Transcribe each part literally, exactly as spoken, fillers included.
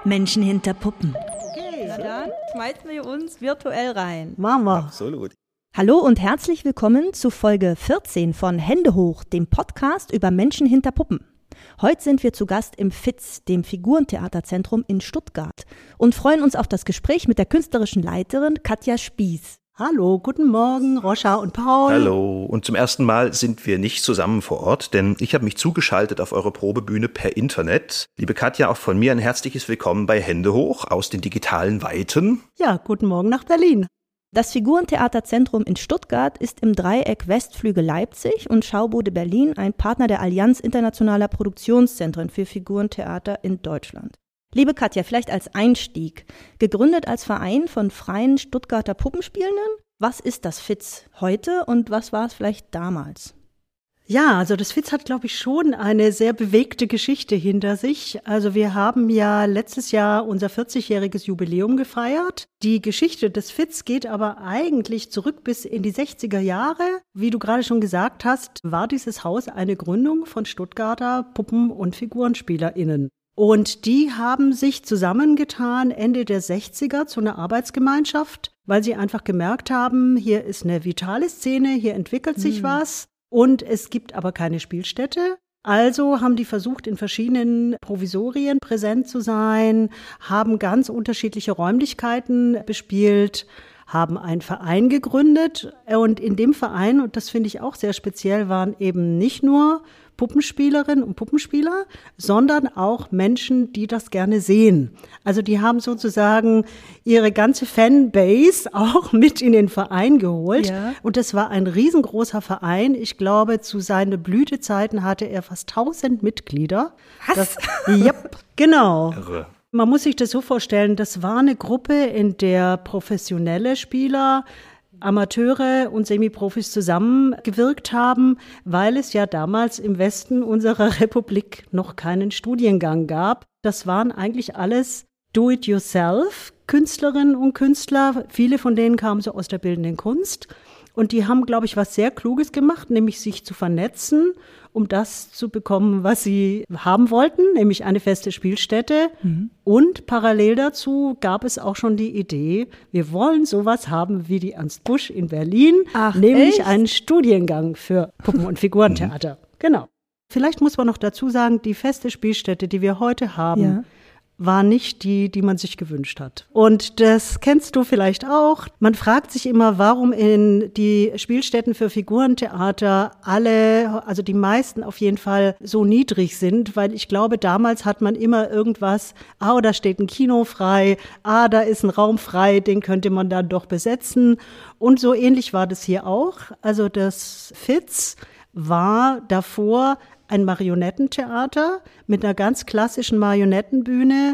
Menschen hinter Puppen. Okay, na dann schmeißen wir uns virtuell rein. Machen wir. Absolut. Hallo und herzlich willkommen zu Folge vierzehn von Hände hoch, dem Podcast über Menschen hinter Puppen. Heute sind wir zu Gast im F I Z, dem Figurentheaterzentrum in Stuttgart, und freuen uns auf das Gespräch mit der künstlerischen Leiterin Katja Spieß. Hallo, guten Morgen, Roscha und Paul. Hallo. Und zum ersten Mal sind wir nicht zusammen vor Ort, denn ich habe mich zugeschaltet auf eure Probebühne per Internet. Liebe Katja, auch von mir ein herzliches Willkommen bei Hände hoch aus den digitalen Weiten. Ja, guten Morgen nach Berlin. Das Figurentheaterzentrum in Stuttgart ist im Dreieck Westflügel Leipzig und Schaubude Berlin ein Partner der Allianz Internationaler Produktionszentren für Figurentheater in Deutschland. Liebe Katja, vielleicht als Einstieg, gegründet als Verein von freien Stuttgarter Puppenspielenden, was ist das F I Z heute und was war es vielleicht damals? Ja, also das F I Z hat, glaube ich, schon eine sehr bewegte Geschichte hinter sich. Also wir haben ja letztes Jahr unser vierzigjähriges Jubiläum gefeiert. Die Geschichte des F I Z geht aber eigentlich zurück bis in die sechziger Jahre. Wie du gerade schon gesagt hast, war dieses Haus eine Gründung von Stuttgarter Puppen- und FigurenspielerInnen. Und die haben sich zusammengetan Ende der sechziger zu einer Arbeitsgemeinschaft, weil sie einfach gemerkt haben, hier ist eine vitale Szene, hier entwickelt sich mhm. was und es gibt aber keine Spielstätte. Also haben die versucht, in verschiedenen Provisorien präsent zu sein, haben ganz unterschiedliche Räumlichkeiten bespielt, haben einen Verein gegründet. Und in dem Verein, und das finde ich auch sehr speziell, waren eben nicht nur Puppenspielerinnen und Puppenspieler, sondern auch Menschen, die das gerne sehen. Also die haben sozusagen ihre ganze Fanbase auch mit in den Verein geholt. Ja. Und das war ein riesengroßer Verein. Ich glaube, zu seinen Blütezeiten hatte er fast tausend Mitglieder. Was? Das, yep, genau. Irre. Man muss sich das so vorstellen, das war eine Gruppe, in der professionelle Spieler, Amateure und Semiprofis zusammengewirkt haben, weil es ja damals im Westen unserer Republik noch keinen Studiengang gab. Das waren eigentlich alles Do-it-yourself-Künstlerinnen und Künstler. Viele von denen kamen so aus der bildenden Kunst. Und die haben, glaube ich, was sehr Kluges gemacht, nämlich sich zu vernetzen, um das zu bekommen, was sie haben wollten, nämlich eine feste Spielstätte. Mhm. Und parallel dazu gab es auch schon die Idee, wir wollen sowas haben wie die Ernst Busch in Berlin, Ach, nämlich echt? einen Studiengang für Puppen- und Figurentheater. Mhm. Genau. Vielleicht muss man noch dazu sagen, die feste Spielstätte, die wir heute haben, ja. war nicht die, die man sich gewünscht hat. Und das kennst du vielleicht auch. Man fragt sich immer, warum in die Spielstätten für Figurentheater alle, also die meisten auf jeden Fall so niedrig sind, weil ich glaube, damals hat man immer irgendwas, ah, da steht ein Kino frei, ah, da ist ein Raum frei, den könnte man dann doch besetzen. Und so ähnlich war das hier auch. Also das F I Z war davor ein Marionettentheater mit einer ganz klassischen Marionettenbühne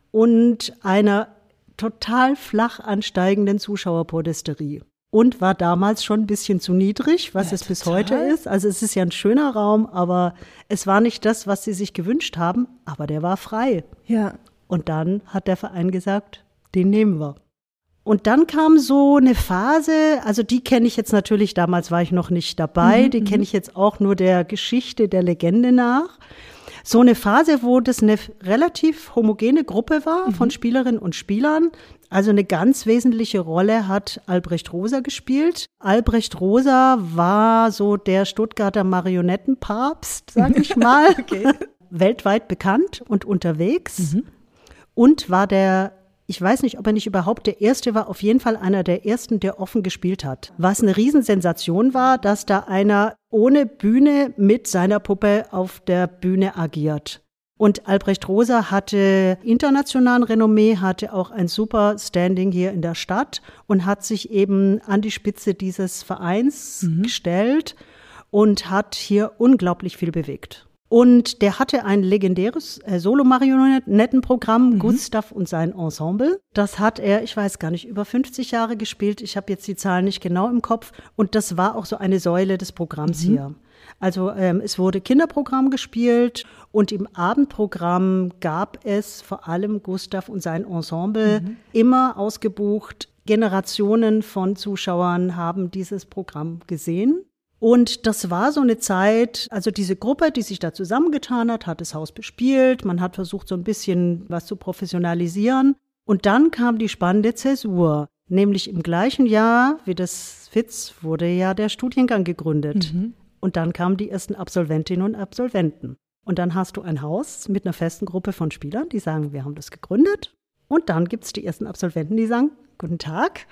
und einer total flach ansteigenden Zuschauerpodesterie. Und war damals schon ein bisschen zu niedrig, was ja, es bis total. heute ist. Also es ist ja ein schöner Raum, aber es war nicht das, was sie sich gewünscht haben, aber der war frei. Ja. Und dann hat der Verein gesagt, den nehmen wir. Und dann kam so eine Phase, also die kenne ich jetzt natürlich, damals war ich noch nicht dabei, mhm, die kenne ich jetzt auch nur der Geschichte, der Legende nach. So eine Phase, wo das eine relativ homogene Gruppe war mhm. von Spielerinnen und Spielern. Also eine ganz wesentliche Rolle hat Albrecht Roser gespielt. Albrecht Roser war so der Stuttgarter Marionettenpapst, sag ich mal. Okay. Weltweit bekannt und unterwegs mhm. und war der Ich weiß nicht, ob er nicht überhaupt der Erste war, auf jeden Fall einer der Ersten, der offen gespielt hat. Was eine Riesensensation war, dass da einer ohne Bühne mit seiner Puppe auf der Bühne agiert. Und Albrecht Roser hatte internationalen Renommee, hatte auch ein super Standing hier in der Stadt und hat sich eben an die Spitze dieses Vereins mhm. gestellt und hat hier unglaublich viel bewegt. Und der hatte ein legendäres äh, Solo-Marionettenprogramm, mhm. Gustav und sein Ensemble. Das hat er, ich weiß gar nicht, über fünfzig Jahre gespielt. Ich habe jetzt die Zahlen nicht genau im Kopf. Und das war auch so eine Säule des Programms mhm. hier. Also ähm, es wurde Kinderprogramm gespielt und im Abendprogramm gab es vor allem Gustav und sein Ensemble mhm. immer ausgebucht. Generationen von Zuschauern haben dieses Programm gesehen. Und das war so eine Zeit, also diese Gruppe, die sich da zusammengetan hat, hat das Haus bespielt. Man hat versucht, so ein bisschen was zu professionalisieren. Und dann kam die spannende Zäsur. Nämlich im gleichen Jahr wie das F I Z wurde ja der Studiengang gegründet. Mhm. Und dann kamen die ersten Absolventinnen und Absolventen. Und dann hast du ein Haus mit einer festen Gruppe von Spielern, die sagen, wir haben das gegründet. Und dann gibt es die ersten Absolventen, die sagen, guten Tag.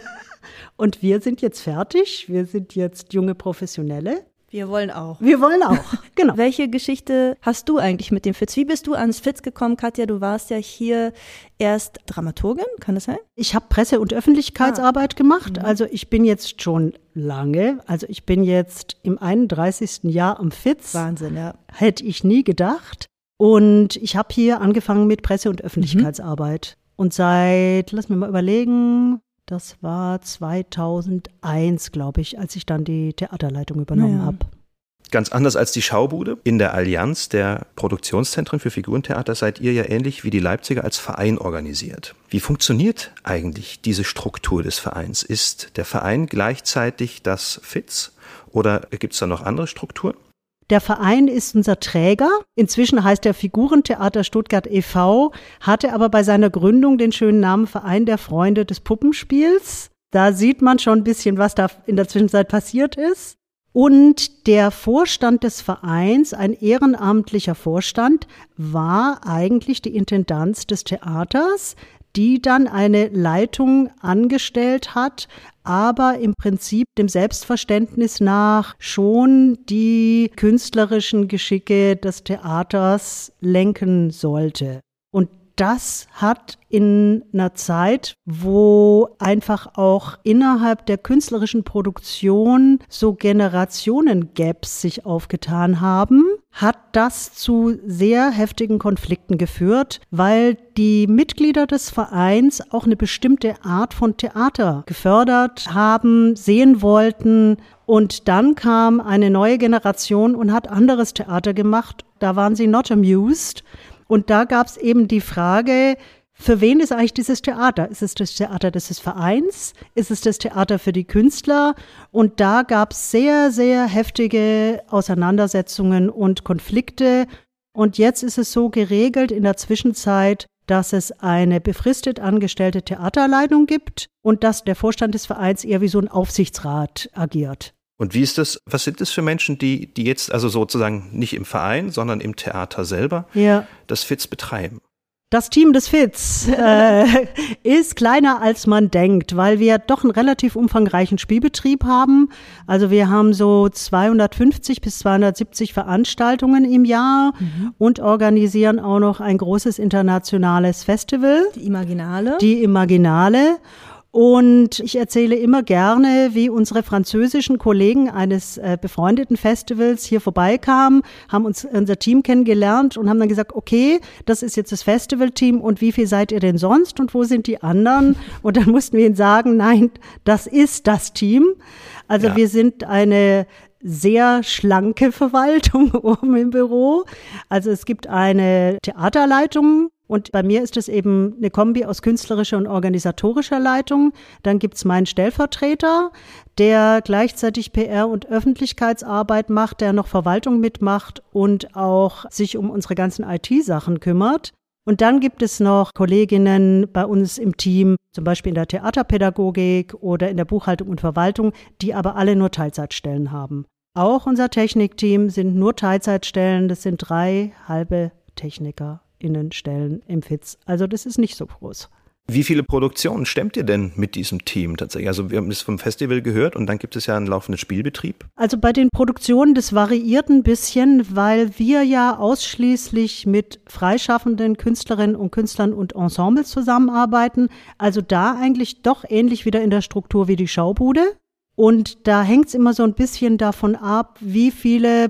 Und wir sind jetzt fertig. Wir sind jetzt junge Professionelle. Wir wollen auch. Wir wollen auch, genau. Welche Geschichte hast du eigentlich mit dem F I Z? Wie bist du ans F I Z gekommen, Katja? Du warst ja hier erst Dramaturgin, kann das sein? Ich habe Presse- und Öffentlichkeitsarbeit ah. gemacht. Also ich bin jetzt schon lange, also ich bin jetzt im einunddreißigsten Jahr am F I Z. Wahnsinn, ja. Hätte ich nie gedacht. Und ich habe hier angefangen mit Presse- und Öffentlichkeitsarbeit. Mhm. Und seit, lass mich mal überlegen, das war zweitausendeins, glaube ich, als ich dann die Theaterleitung übernommen ja. habe. Ganz anders als die Schaubude. In der Allianz der Produktionszentren für Figurentheater seid ihr ja ähnlich wie die Leipziger als Verein organisiert. Wie funktioniert eigentlich diese Struktur des Vereins? Ist der Verein gleichzeitig das F I Z oder gibt es da noch andere Strukturen? Der Verein ist unser Träger. Inzwischen heißt er Figurentheater Stuttgart e V, hatte aber bei seiner Gründung den schönen Namen Verein der Freunde des Puppenspiels. Da sieht man schon ein bisschen, was da in der Zwischenzeit passiert ist. Und der Vorstand des Vereins, ein ehrenamtlicher Vorstand, war eigentlich die Intendanz des Theaters, die dann eine Leitung angestellt hat, aber im Prinzip dem Selbstverständnis nach schon die künstlerischen Geschicke des Theaters lenken sollte. Und das hat in einer Zeit, wo einfach auch innerhalb der künstlerischen Produktion so Generationengaps sich aufgetan haben, hat das zu sehr heftigen Konflikten geführt, weil die Mitglieder des Vereins auch eine bestimmte Art von Theater gefördert haben, sehen wollten. Und dann kam eine neue Generation und hat anderes Theater gemacht. Da waren sie not amused. Und da gab es eben die Frage, für wen ist eigentlich dieses Theater? Ist es das Theater des Vereins? Ist es das Theater für die Künstler? Und da gab es sehr, sehr heftige Auseinandersetzungen und Konflikte. Und jetzt ist es so geregelt in der Zwischenzeit, dass es eine befristet angestellte Theaterleitung gibt und dass der Vorstand des Vereins eher wie so ein Aufsichtsrat agiert. Und wie ist das, was sind das für Menschen, die, die jetzt also sozusagen nicht im Verein, sondern im Theater selber ja. das F I Z betreiben? Das Team des F I Z äh, ist kleiner, als man denkt, weil wir doch einen relativ umfangreichen Spielbetrieb haben. Also wir haben so zweihundertfünfzig bis zweihundertsiebzig Veranstaltungen im Jahr mhm. und organisieren auch noch ein großes internationales Festival. Die Imaginale. Die Imaginale. Und ich erzähle immer gerne, wie unsere französischen Kollegen eines äh, befreundeten Festivals hier vorbeikamen, haben uns unser Team kennengelernt und haben dann gesagt, okay, das ist jetzt das Festivalteam und wie viel seid ihr denn sonst und wo sind die anderen? Und dann mussten wir ihnen sagen, nein, das ist das Team. Also ja. wir sind eine sehr schlanke Verwaltung oben im Büro. Also es gibt eine Theaterleitung. Und bei mir ist es eben eine Kombi aus künstlerischer und organisatorischer Leitung. Dann gibt's meinen Stellvertreter, der gleichzeitig P R und Öffentlichkeitsarbeit macht, der noch Verwaltung mitmacht und auch sich um unsere ganzen I T-Sachen kümmert. Und dann gibt es noch Kolleginnen bei uns im Team, zum Beispiel in der Theaterpädagogik oder in der Buchhaltung und Verwaltung, die aber alle nur Teilzeitstellen haben. Auch unser Technikteam sind nur Teilzeitstellen. Das sind drei halbe Techniker. Innenstellen im F I Z. Also das ist nicht so groß. Wie viele Produktionen stemmt ihr denn mit diesem Team tatsächlich? Also wir haben das vom Festival gehört und dann gibt es ja einen laufenden Spielbetrieb. Also bei den Produktionen, das variiert ein bisschen, weil wir ja ausschließlich mit freischaffenden Künstlerinnen und Künstlern und Ensembles zusammenarbeiten. Also da eigentlich doch ähnlich wieder in der Struktur wie die Schaubude. Und da hängt es immer so ein bisschen davon ab, wie viele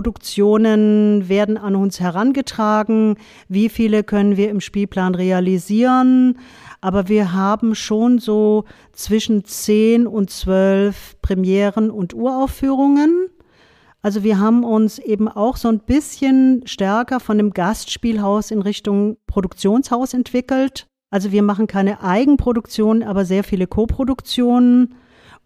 Produktionen werden an uns herangetragen, wie viele können wir im Spielplan realisieren, aber wir haben schon so zwischen zehn und zwölf Premieren und Uraufführungen. Also wir haben uns eben auch so ein bisschen stärker von dem Gastspielhaus in Richtung Produktionshaus entwickelt. Also wir machen keine Eigenproduktionen, aber sehr viele Koproduktionen.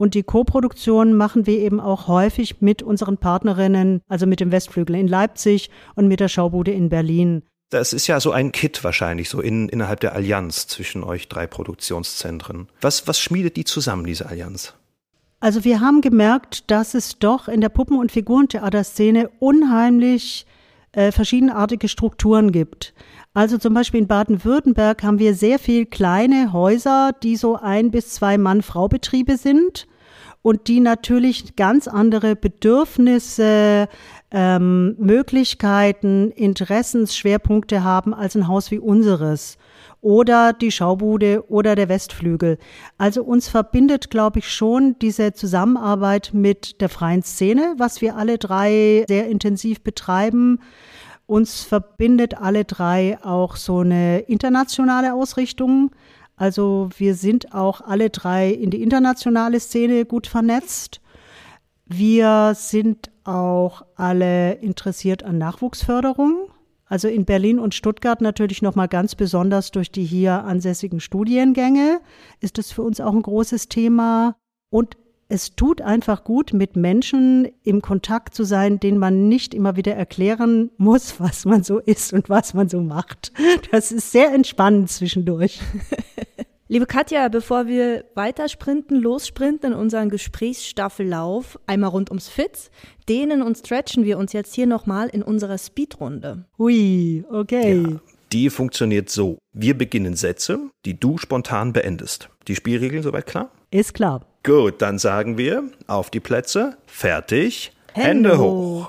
Und die Co-Produktion machen wir eben auch häufig mit unseren Partnerinnen, also mit dem Westflügel in Leipzig und mit der Schaubude in Berlin. Das ist ja so ein Kit wahrscheinlich, so in, innerhalb der Allianz zwischen euch drei Produktionszentren. Was, was schmiedet die zusammen, diese Allianz? Also wir haben gemerkt, dass es doch in der Puppen- und Figurentheaterszene unheimlich äh, verschiedenartige Strukturen gibt. Also zum Beispiel in Baden-Württemberg haben wir sehr viel kleine Häuser, die so ein- bis zwei Mann-Frau-Betriebe sind und die natürlich ganz andere Bedürfnisse, ähm, Möglichkeiten, Interessensschwerpunkte haben als ein Haus wie unseres oder die Schaubude oder der Westflügel. Also uns verbindet, glaube ich, schon diese Zusammenarbeit mit der freien Szene, was wir alle drei sehr intensiv betreiben. Uns verbindet alle drei auch so eine internationale Ausrichtung. Also wir sind auch alle drei in die internationale Szene gut vernetzt. Wir sind auch alle interessiert an Nachwuchsförderung. Also in Berlin und Stuttgart natürlich nochmal ganz besonders durch die hier ansässigen Studiengänge ist es für uns auch ein großes Thema. Und es tut einfach gut, mit Menschen im Kontakt zu sein, denen man nicht immer wieder erklären muss, was man so ist und was man so macht. Das ist sehr entspannend zwischendurch. Liebe Katja, bevor wir weiter sprinten, lossprinten in unseren Gesprächsstaffellauf, einmal rund ums Fitz, dehnen und stretchen wir uns jetzt hier nochmal in unserer Speedrunde. Hui, okay. Ja, die funktioniert so. Wir beginnen Sätze, die du spontan beendest. Die Spielregeln soweit klar? Ist klar. Gut, dann sagen wir, auf die Plätze, fertig, Hände, Hände hoch.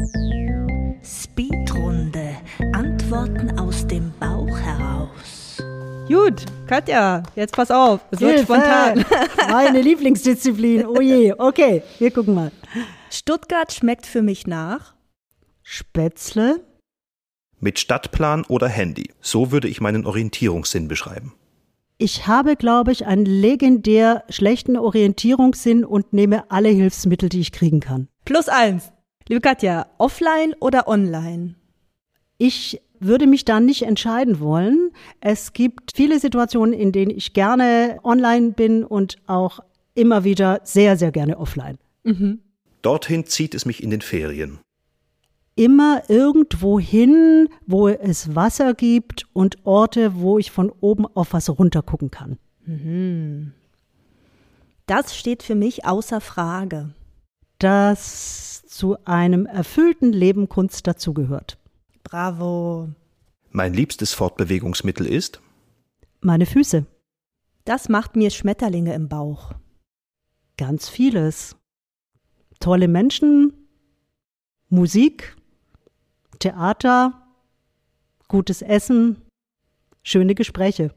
Speedrunde, Antworten aus dem Bauch heraus. Gut, Katja, jetzt pass auf, es wird Hilfe. Spontan. Meine Lieblingsdisziplin, oh je, okay, wir gucken mal. Stuttgart schmeckt für mich nach Spätzle. Mit Stadtplan oder Handy, so würde ich meinen Orientierungssinn beschreiben. Ich habe, glaube ich, einen legendär schlechten Orientierungssinn und nehme alle Hilfsmittel, die ich kriegen kann. Plus eins. Liebe Katja, offline oder online? Ich würde mich da nicht entscheiden wollen. Es gibt viele Situationen, in denen ich gerne online bin und auch immer wieder sehr, sehr gerne offline. Mhm. Dorthin zieht es mich in den Ferien. Immer irgendwo hin, wo es Wasser gibt und Orte, wo ich von oben auf was runtergucken kann. Mhm. Das steht für mich außer Frage. Dass zu einem erfüllten Leben Kunst dazugehört. Bravo. Mein liebstes Fortbewegungsmittel ist? Meine Füße. Das macht mir Schmetterlinge im Bauch. Ganz vieles. Tolle Menschen, Musik, Theater, gutes Essen, schöne Gespräche.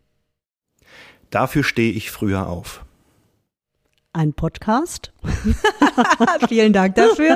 Dafür stehe ich früher auf. Ein Podcast. Vielen Dank dafür.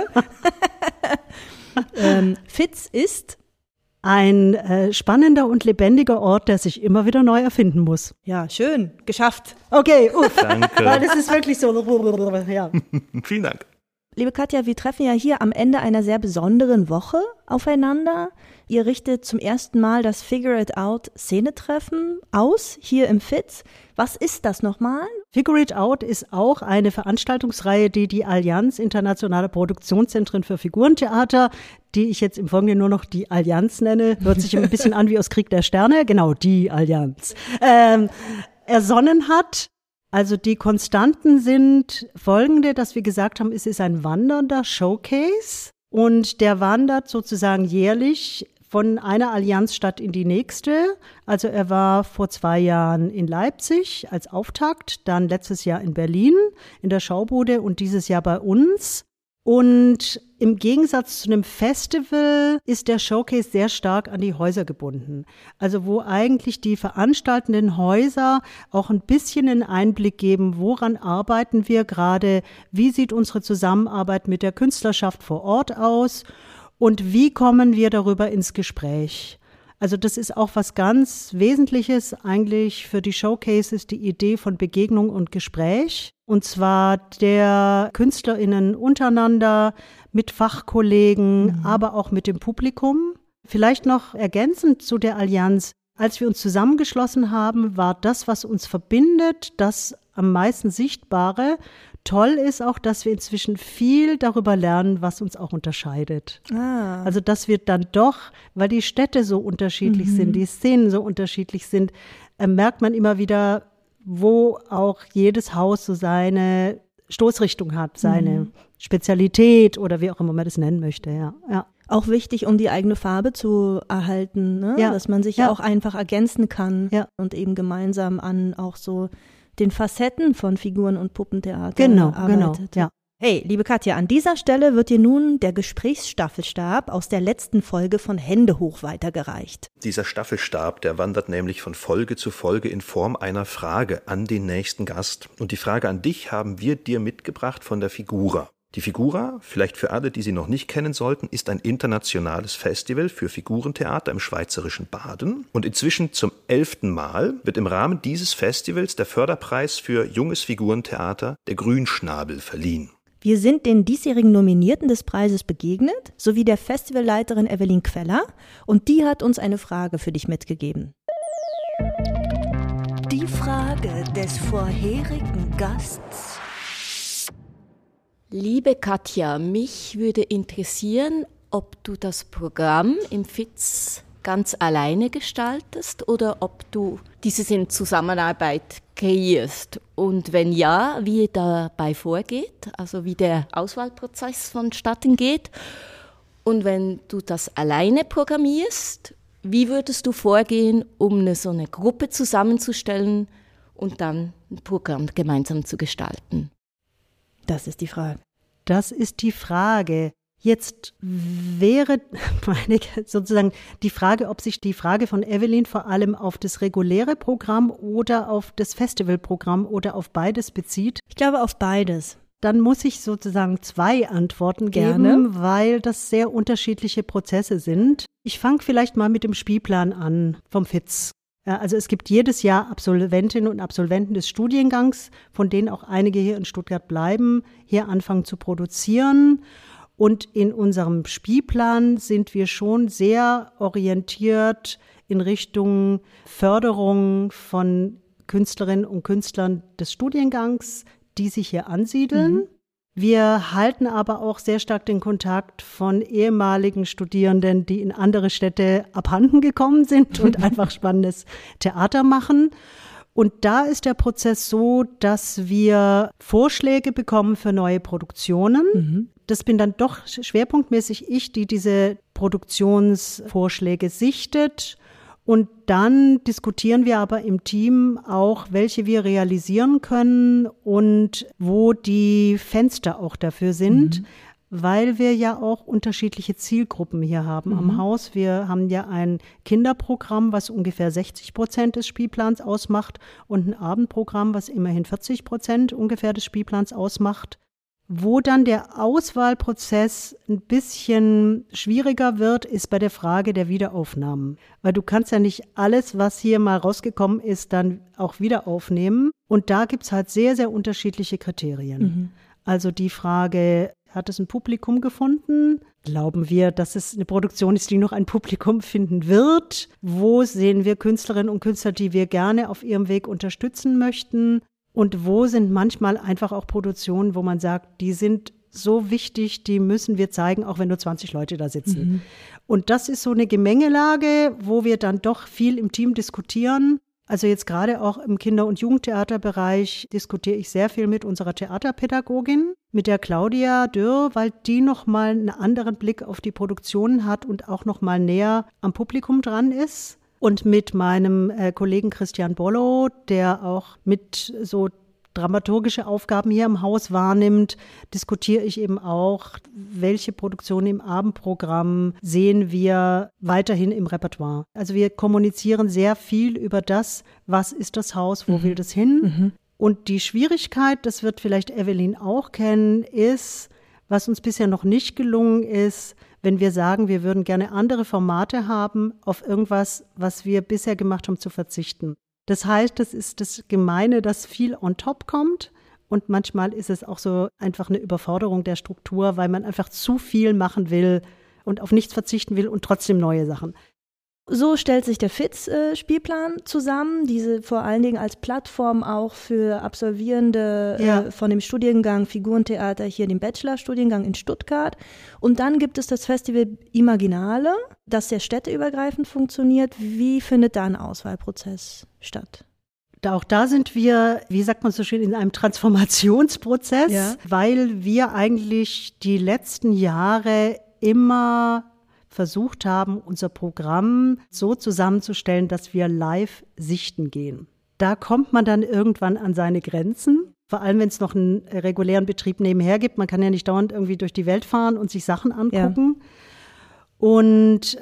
ähm, Fitz ist ein äh, spannender und lebendiger Ort, der sich immer wieder neu erfinden muss. Ja, schön. Geschafft. Okay, uff. Danke. Weil das ist wirklich so. Ja. Vielen Dank. Liebe Katja, wir treffen ja hier am Ende einer sehr besonderen Woche aufeinander. Ihr richtet zum ersten Mal das Figure It Out Szenetreffen aus, hier im Fitz. Was ist das nochmal? Figure It Out ist auch eine Veranstaltungsreihe, die die Allianz Internationale Produktionszentren für Figurentheater, die ich jetzt im Folgenden nur noch die Allianz nenne, hört sich ein bisschen an wie aus Krieg der Sterne, genau, die Allianz, ähm, ersonnen hat. Also die Konstanten sind folgende, dass wir gesagt haben, es ist ein wandernder Showcase und der wandert sozusagen jährlich von einer Allianzstadt in die nächste. Also er war vor zwei Jahren in Leipzig als Auftakt, dann letztes Jahr in Berlin in der Schaubude und dieses Jahr bei uns. Und im Gegensatz zu einem Festival ist der Showcase sehr stark an die Häuser gebunden. Also wo eigentlich die veranstaltenden Häuser auch ein bisschen einen Einblick geben, woran arbeiten wir gerade, wie sieht unsere Zusammenarbeit mit der Künstlerschaft vor Ort aus und wie kommen wir darüber ins Gespräch. Also das ist auch was ganz Wesentliches eigentlich für die Showcases, die Idee von Begegnung und Gespräch. Und zwar der KünstlerInnen untereinander, mit Fachkollegen, mhm. aber auch mit dem Publikum. Vielleicht noch ergänzend zu der Allianz. Als wir uns zusammengeschlossen haben, war das, was uns verbindet, dass am meisten Sichtbare. Toll ist auch, dass wir inzwischen viel darüber lernen, was uns auch unterscheidet. Ah. Also dass wir dann doch, weil die Städte so unterschiedlich mhm. sind, die Szenen so unterschiedlich sind, äh, merkt man immer wieder, wo auch jedes Haus so seine Stoßrichtung hat, seine mhm. Spezialität oder wie auch immer man das nennen möchte. Ja, ja. Auch wichtig, um die eigene Farbe zu erhalten, ne? Ja. Dass man sich ja. auch einfach ergänzen kann ja. und eben gemeinsam an auch so den Facetten von Figuren- und Puppentheater genau, arbeitet. Genau, ja. Hey, liebe Katja, an dieser Stelle wird dir nun der Gesprächsstaffelstab aus der letzten Folge von Hände hoch weitergereicht. Dieser Staffelstab, der wandert nämlich von Folge zu Folge in Form einer Frage an den nächsten Gast. Und die Frage an dich haben wir dir mitgebracht von der Figura. Die Figura, vielleicht für alle, die sie noch nicht kennen sollten, ist ein internationales Festival für Figurentheater im schweizerischen Baden. Und inzwischen zum elften Mal wird im Rahmen dieses Festivals der Förderpreis für junges Figurentheater, der Grünschnabel, verliehen. Wir sind den diesjährigen Nominierten des Preises begegnet, sowie der Festivalleiterin Evelyn Queller, und die hat uns eine Frage für dich mitgegeben. Die Frage des vorherigen Gasts. Liebe Katja, mich würde interessieren, ob du das Programm im F I Z ganz alleine gestaltest oder ob du dieses in Zusammenarbeit kreierst. Und wenn ja, wie ihr dabei vorgeht, also wie der Auswahlprozess vonstatten geht. Und wenn du das alleine programmierst, wie würdest du vorgehen, um eine, so eine Gruppe zusammenzustellen und dann ein Programm gemeinsam zu gestalten? Das ist die Frage. Das ist die Frage. Jetzt wäre meine, sozusagen die Frage, ob sich die Frage von Evelyn vor allem auf das reguläre Programm oder auf das Festivalprogramm oder auf beides bezieht. Ich glaube auf beides. Dann muss ich sozusagen zwei Antworten geben, Gerne. weil das sehr unterschiedliche Prozesse sind. Ich fange vielleicht mal mit dem Spielplan an vom F I Z. Also es gibt jedes Jahr Absolventinnen und Absolventen des Studiengangs, von denen auch einige hier in Stuttgart bleiben, hier anfangen zu produzieren. Und in unserem Spielplan sind wir schon sehr orientiert in Richtung Förderung von Künstlerinnen und Künstlern des Studiengangs, die sich hier ansiedeln. Mhm. Wir halten aber auch sehr stark den Kontakt von ehemaligen Studierenden, die in andere Städte abhanden gekommen sind und einfach spannendes Theater machen. Und da ist der Prozess so, dass wir Vorschläge bekommen für neue Produktionen. Mhm. Das bin dann doch schwerpunktmäßig ich, die diese Produktionsvorschläge sichtet. Und dann diskutieren wir aber im Team auch, welche wir realisieren können und wo die Fenster auch dafür sind, mhm. weil wir ja auch unterschiedliche Zielgruppen hier haben mhm. am Haus. Wir haben ja ein Kinderprogramm, was ungefähr sechzig Prozent des Spielplans ausmacht und ein Abendprogramm, was immerhin vierzig Prozent ungefähr des Spielplans ausmacht. Wo dann der Auswahlprozess ein bisschen schwieriger wird, ist bei der Frage der Wiederaufnahmen. Weil du kannst ja nicht alles, was hier mal rausgekommen ist, dann auch wieder aufnehmen. Und da gibt's halt sehr, sehr unterschiedliche Kriterien. Mhm. Also die Frage, hat es ein Publikum gefunden? Glauben wir, dass es eine Produktion ist, die noch ein Publikum finden wird? Wo sehen wir Künstlerinnen und Künstler, die wir gerne auf ihrem Weg unterstützen möchten? Und wo sind manchmal einfach auch Produktionen, wo man sagt, die sind so wichtig, die müssen wir zeigen, auch wenn nur zwanzig Leute da sitzen. Mhm. Und das ist so eine Gemengelage, wo wir dann doch viel im Team diskutieren. Also jetzt gerade auch im Kinder- und Jugendtheaterbereich diskutiere ich sehr viel mit unserer Theaterpädagogin, mit der Claudia Dürr, weil die nochmal einen anderen Blick auf die Produktionen hat und auch nochmal näher am Publikum dran ist. Und mit meinem äh, Kollegen Christian Bollo, der auch mit so dramaturgische Aufgaben hier im Haus wahrnimmt, diskutiere ich eben auch, welche Produktionen im Abendprogramm sehen wir weiterhin im Repertoire. Also wir kommunizieren sehr viel über das, was ist das Haus, wo mhm. will das hin. Mhm. Und die Schwierigkeit, das wird vielleicht Evelyn auch kennen, ist, was uns bisher noch nicht gelungen ist, wenn wir sagen, wir würden gerne andere Formate haben, auf irgendwas, was wir bisher gemacht haben, zu verzichten. Das heißt, das ist das Gemeine, dass viel on top kommt und manchmal ist es auch so einfach eine Überforderung der Struktur, weil man einfach zu viel machen will und auf nichts verzichten will und trotzdem neue Sachen. So stellt sich der Fitz-Spielplan äh, zusammen, diese vor allen Dingen als Plattform auch für Absolvierende ja. äh, von dem Studiengang Figurentheater, hier dem Bachelorstudiengang in Stuttgart. Und dann gibt es das Festival Imaginale, das sehr städteübergreifend funktioniert. Wie findet da ein Auswahlprozess statt? Auch da sind wir, wie sagt man so schön, in einem Transformationsprozess, ja. weil wir eigentlich die letzten Jahre immer versucht haben, unser Programm so zusammenzustellen, dass wir live sichten gehen. Da kommt man dann irgendwann an seine Grenzen, vor allem wenn es noch einen regulären Betrieb nebenher gibt. Man kann ja nicht dauernd irgendwie durch die Welt fahren und sich Sachen angucken. Ja. Und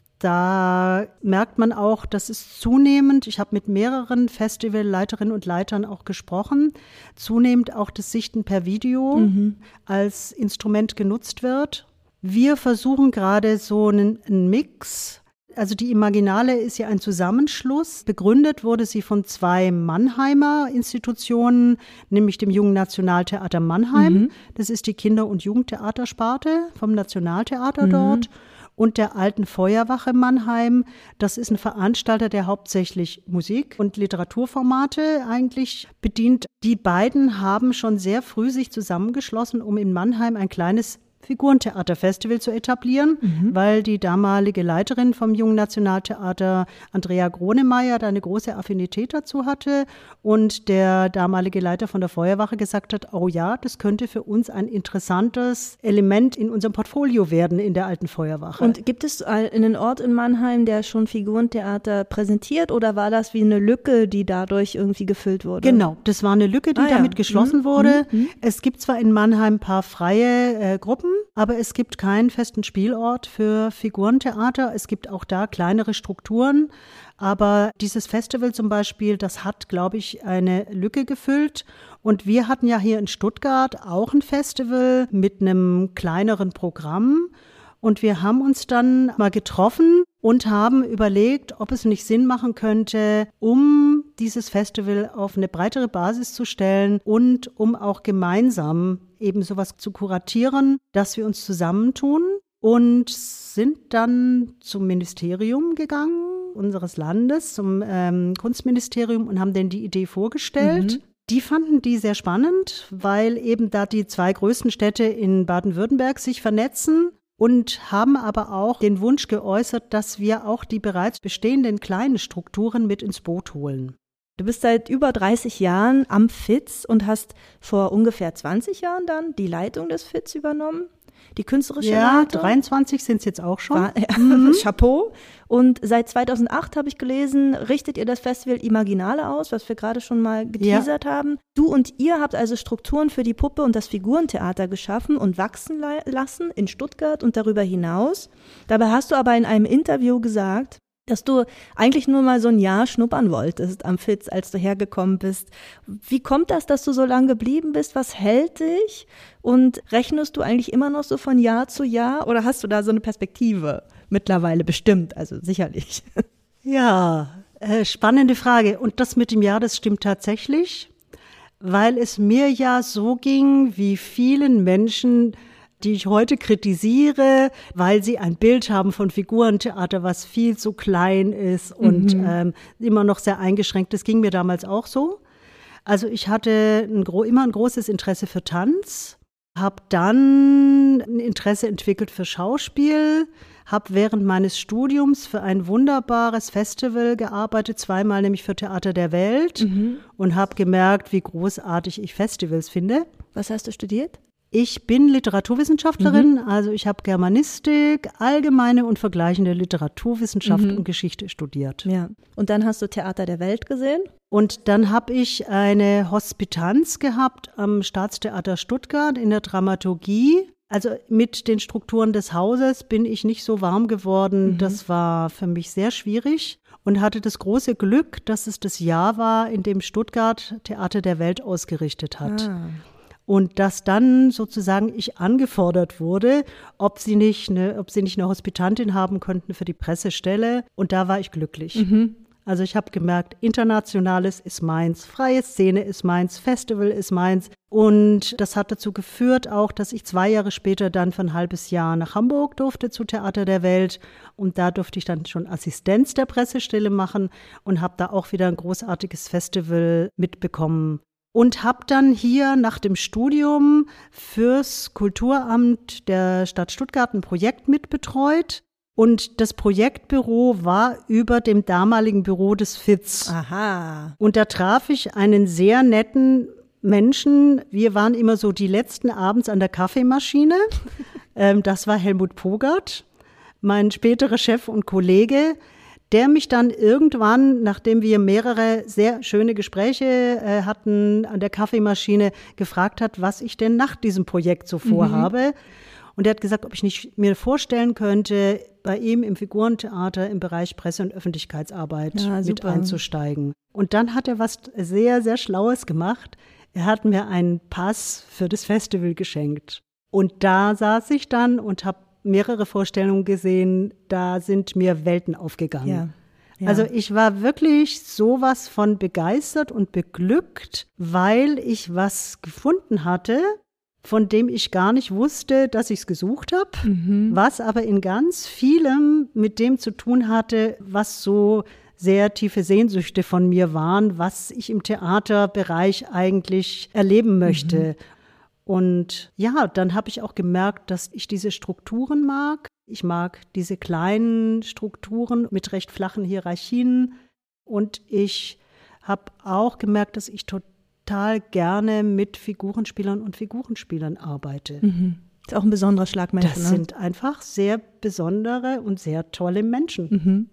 da merkt man auch, dass es zunehmend, ich habe mit mehreren Festivalleiterinnen und Leitern auch gesprochen, zunehmend auch das Sichten per Video mhm. als Instrument genutzt wird. Wir versuchen gerade so einen, einen Mix. Also die Imaginale ist ja ein Zusammenschluss. Begründet wurde sie von zwei Mannheimer Institutionen, nämlich dem Jungen Nationaltheater Mannheim. Mhm. Das ist die Kinder- und Jugendtheatersparte vom Nationaltheater mhm. dort. Und der Alten Feuerwache Mannheim. Das ist ein Veranstalter, der hauptsächlich Musik- und Literaturformate eigentlich bedient. Die beiden haben schon sehr früh sich zusammengeschlossen, um in Mannheim ein kleines Figurentheaterfestival zu etablieren, mhm. weil die damalige Leiterin vom Jungen Nationaltheater, Andrea Gronemeyer, da eine große Affinität dazu hatte und der damalige Leiter von der Feuerwache gesagt hat, oh ja, das könnte für uns ein interessantes Element in unserem Portfolio werden in der Alten Feuerwache. Und gibt es einen Ort in Mannheim, der schon Figurentheater präsentiert oder war das wie eine Lücke, die dadurch irgendwie gefüllt wurde? Genau, das war eine Lücke, die ah, damit ja. geschlossen mhm. wurde. Mhm. Es gibt zwar in Mannheim ein paar freie äh, Gruppen, aber es gibt keinen festen Spielort für Figurentheater. Es gibt auch da kleinere Strukturen. Aber dieses Festival zum Beispiel, das hat, glaube ich, eine Lücke gefüllt. Und wir hatten ja hier in Stuttgart auch ein Festival mit einem kleineren Programm. Und wir haben uns dann mal getroffen und haben überlegt, ob es nicht Sinn machen könnte, um dieses Festival auf eine breitere Basis zu stellen und um auch gemeinsam eben sowas zu kuratieren, dass wir uns zusammentun und sind dann zum Ministerium gegangen unseres Landes, zum ähm, Kunstministerium und haben denen die Idee vorgestellt. Mhm. Die fanden die sehr spannend, weil eben da die zwei größten Städte in Baden-Württemberg sich vernetzen. Und haben aber auch den Wunsch geäußert, dass wir auch die bereits bestehenden kleinen Strukturen mit ins Boot holen. Du bist seit über dreißig Jahren am Fitz und hast vor ungefähr zwanzig Jahren dann die Leitung des Fitz übernommen. Die künstlerische ja, Leitung. Ja, dreiundzwanzig sind es jetzt auch schon. War, ja, mhm. Chapeau. Und seit zweitausendacht, habe ich gelesen, richtet ihr das Festival Imaginale aus, was wir gerade schon mal geteasert ja. haben. Du und ihr habt also Strukturen für die Puppe und das Figurentheater geschaffen und wachsen lassen in Stuttgart und darüber hinaus. Dabei hast du aber in einem Interview gesagt, dass du eigentlich nur mal so ein Jahr schnuppern wolltest am Fitz, als du hergekommen bist. Wie kommt das, dass du so lange geblieben bist? Was hält dich? Und rechnest du eigentlich immer noch so von Jahr zu Jahr? Oder hast du da so eine Perspektive mittlerweile bestimmt? Also sicherlich. Ja, äh, spannende Frage. Und das mit dem Jahr, das stimmt tatsächlich, weil es mir ja so ging, wie vielen Menschen, die ich heute kritisiere, weil sie ein Bild haben von Figurentheater, was viel zu klein ist und mhm. ähm, immer noch sehr eingeschränkt. Das ging mir damals auch so. Also ich hatte ein, immer ein großes Interesse für Tanz, habe dann ein Interesse entwickelt für Schauspiel, habe während meines Studiums für ein wunderbares Festival gearbeitet, zweimal nämlich für Theater der Welt mhm. und habe gemerkt, wie großartig ich Festivals finde. Was hast du studiert? Ich bin Literaturwissenschaftlerin, mhm. also ich habe Germanistik, allgemeine und vergleichende Literaturwissenschaft mhm. und Geschichte studiert. Ja. Und dann hast du Theater der Welt gesehen? Und dann habe ich eine Hospitanz gehabt am Staatstheater Stuttgart in der Dramaturgie. Also mit den Strukturen des Hauses bin ich nicht so warm geworden. Mhm. Das war für mich sehr schwierig und hatte das große Glück, dass es das Jahr war, in dem Stuttgart Theater der Welt ausgerichtet hat. Ah. Und dass dann sozusagen ich angefordert wurde, ob sie nicht eine, ob sie nicht eine Hospitantin haben könnten für die Pressestelle. Und da war ich glücklich. Mhm. Also ich habe gemerkt, Internationales ist meins, freie Szene ist meins, Festival ist meins. Und das hat dazu geführt auch, dass ich zwei Jahre später dann für ein halbes Jahr nach Hamburg durfte zu Theater der Welt. Und da durfte ich dann schon Assistenz der Pressestelle machen und habe da auch wieder ein großartiges Festival mitbekommen. Und habe dann hier nach dem Studium fürs Kulturamt der Stadt Stuttgart ein Projekt mitbetreut. Und das Projektbüro war über dem damaligen Büro des F I Z. Aha. Und da traf ich einen sehr netten Menschen. Wir waren immer so die letzten abends an der Kaffeemaschine. ähm, das war Helmut Pogert, mein späterer Chef und Kollege, der mich dann irgendwann, nachdem wir mehrere sehr schöne Gespräche äh, hatten an der Kaffeemaschine, gefragt hat, was ich denn nach diesem Projekt so vorhabe. Mhm. Und er hat gesagt, ob ich nicht mir vorstellen könnte, bei ihm im Figurentheater im Bereich Presse- und Öffentlichkeitsarbeit ja, mit einzusteigen. Und dann hat er was sehr, sehr Schlaues gemacht. Er hat mir einen Pass für das Festival geschenkt. Und da saß ich dann und habe mehrere Vorstellungen gesehen. Da sind mir Welten aufgegangen. Ja. Ja. Also ich war wirklich sowas von begeistert und beglückt, weil ich was gefunden hatte, von dem ich gar nicht wusste, dass ich es gesucht habe, mhm. was aber in ganz vielem mit dem zu tun hatte, was so sehr tiefe Sehnsüchte von mir waren, was ich im Theaterbereich eigentlich erleben möchte. Mhm. Und ja, dann habe ich auch gemerkt, dass ich diese Strukturen mag. Ich mag diese kleinen Strukturen mit recht flachen Hierarchien. Und ich habe auch gemerkt, dass ich total total gerne mit Figurenspielern und Figurenspielern arbeite. Mhm. Ist auch ein besonderer Schlagmensch. Das ne? sind einfach sehr besondere und sehr tolle Menschen. Mhm.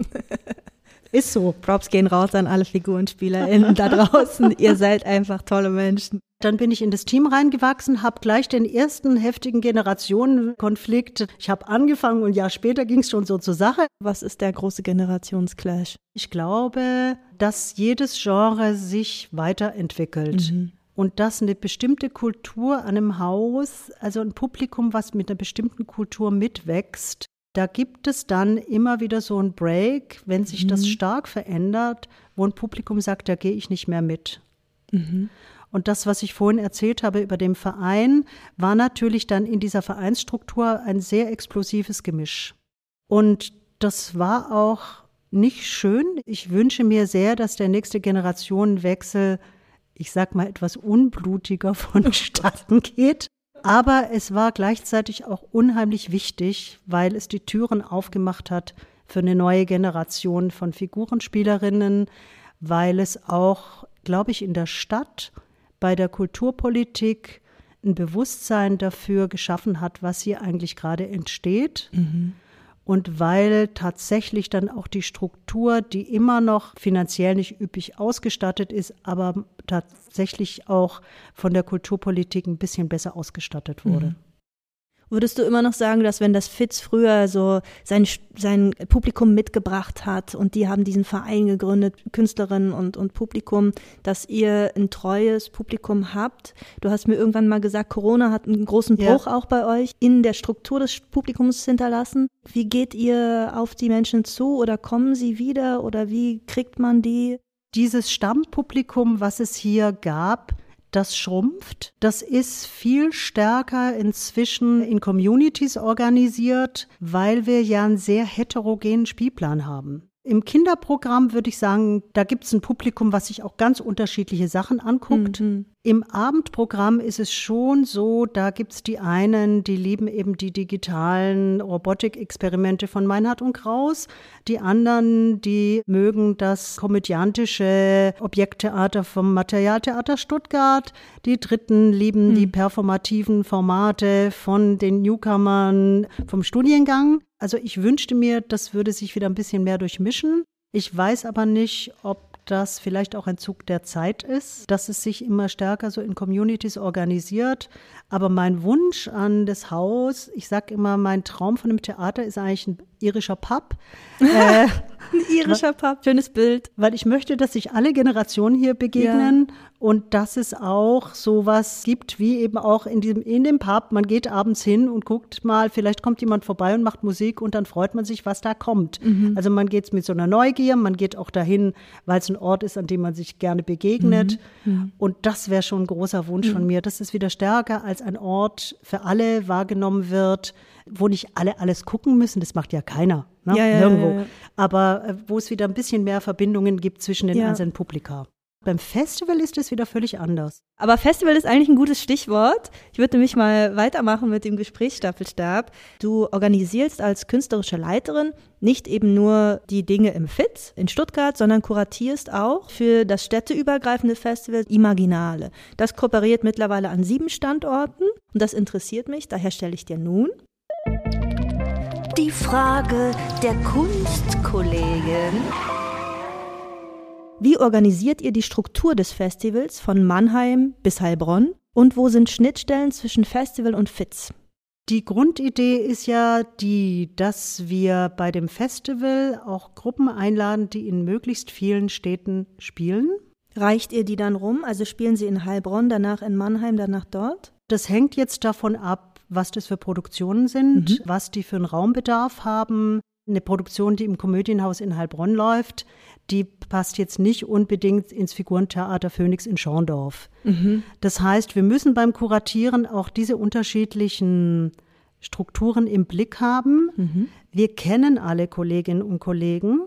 Ist so. Props gehen raus an alle FigurenspielerInnen da draußen. Ihr seid einfach tolle Menschen. Dann bin ich in das Team reingewachsen, habe gleich den ersten heftigen Generationenkonflikt. Ich habe angefangen und ein Jahr später ging es schon so zur Sache. Was ist der große Generationsclash? Ich glaube, dass jedes Genre sich weiterentwickelt. Mhm. Und dass eine bestimmte Kultur an einem Haus, also ein Publikum, was mit einer bestimmten Kultur mitwächst, da gibt es dann immer wieder so einen Break, wenn sich mhm. das stark verändert, wo ein Publikum sagt, da gehe ich nicht mehr mit. Mhm. Und das, was ich vorhin erzählt habe über den Verein, war natürlich dann in dieser Vereinsstruktur ein sehr explosives Gemisch. Und das war auch nicht schön. Ich wünsche mir sehr, dass der nächste Generationenwechsel, ich sag mal, etwas unblutiger vonstatten geht. Aber es war gleichzeitig auch unheimlich wichtig, weil es die Türen aufgemacht hat für eine neue Generation von Figurenspielerinnen, weil es auch, glaube ich, in der Stadt bei der Kulturpolitik ein Bewusstsein dafür geschaffen hat, was hier eigentlich gerade entsteht. Mhm. Und weil tatsächlich dann auch die Struktur, die immer noch finanziell nicht üppig ausgestattet ist, aber tatsächlich auch von der Kulturpolitik ein bisschen besser ausgestattet wurde. Mhm. Würdest du immer noch sagen, dass wenn das F I Z früher so sein, sein Publikum mitgebracht hat und die haben diesen Verein gegründet, Künstlerinnen und, und Publikum, dass ihr ein treues Publikum habt? Du hast mir irgendwann mal gesagt, Corona hat einen großen Bruch ja. auch bei euch in der Struktur des Publikums hinterlassen. Wie geht ihr auf die Menschen zu oder kommen sie wieder oder wie kriegt man die? Dieses Stammpublikum, was es hier gab, das schrumpft. Das ist viel stärker inzwischen in Communities organisiert, weil wir ja einen sehr heterogenen Spielplan haben. Im Kinderprogramm würde ich sagen, da gibt es ein Publikum, was sich auch ganz unterschiedliche Sachen anguckt. Mhm. Im Abendprogramm ist es schon so, da gibt es die einen, die lieben eben die digitalen Robotikexperimente von Meinhard und Kraus. Die anderen, die mögen das komödiantische Objekttheater vom Materialtheater Stuttgart. Die Dritten lieben mhm. die performativen Formate von den Newcomern vom Studiengang. Also ich wünschte mir, das würde sich wieder ein bisschen mehr durchmischen. Ich weiß aber nicht, ob das vielleicht auch ein Zug der Zeit ist, dass es sich immer stärker so in Communities organisiert. Aber mein Wunsch an das Haus, ich sage immer, mein Traum von einem Theater ist eigentlich ein irischer Pub. äh, Ein irischer Pub, schönes Bild. Weil ich möchte, dass sich alle Generationen hier begegnen ja. und dass es auch sowas gibt, wie eben auch in diesem, in dem Pub. Man geht abends hin und guckt mal, vielleicht kommt jemand vorbei und macht Musik und dann freut man sich, was da kommt. Mhm. Also man geht mit so einer Neugier, man geht auch dahin, weil es ein Ort ist, an dem man sich gerne begegnet. Mhm. Und das wäre schon ein großer Wunsch mhm. von mir, dass es wieder stärker als ein Ort für alle wahrgenommen wird, wo nicht alle alles gucken müssen, das macht ja keiner, ne? ja, ja, nirgendwo. Ja, ja. Aber äh, wo es wieder ein bisschen mehr Verbindungen gibt zwischen den ja. einzelnen Publika. Beim Festival ist es wieder völlig anders. Aber Festival ist eigentlich ein gutes Stichwort. Ich würde nämlich mal weitermachen mit dem Gesprächsstaffelstab. Du organisierst als künstlerische Leiterin nicht eben nur die Dinge im F I Z in Stuttgart, sondern kuratierst auch für das städteübergreifende Festival Imaginale. Das kooperiert mittlerweile an sieben Standorten und das interessiert mich, daher stelle ich dir nun die Frage der Kunstkollegin. Wie organisiert ihr die Struktur des Festivals von Mannheim bis Heilbronn? Und wo sind Schnittstellen zwischen Festival und F I Z? Die Grundidee ist ja die, dass wir bei dem Festival auch Gruppen einladen, die in möglichst vielen Städten spielen. Reicht ihr die dann rum? Also spielen sie in Heilbronn, danach in Mannheim, danach dort? Das hängt jetzt davon ab, was das für Produktionen sind, mhm. was die für einen Raumbedarf haben. Eine Produktion, die im Komödienhaus in Heilbronn läuft, die passt jetzt nicht unbedingt ins Figurentheater Phoenix in Schorndorf. Mhm. Das heißt, wir müssen beim Kuratieren auch diese unterschiedlichen Strukturen im Blick haben. Mhm. Wir kennen alle Kolleginnen und Kollegen.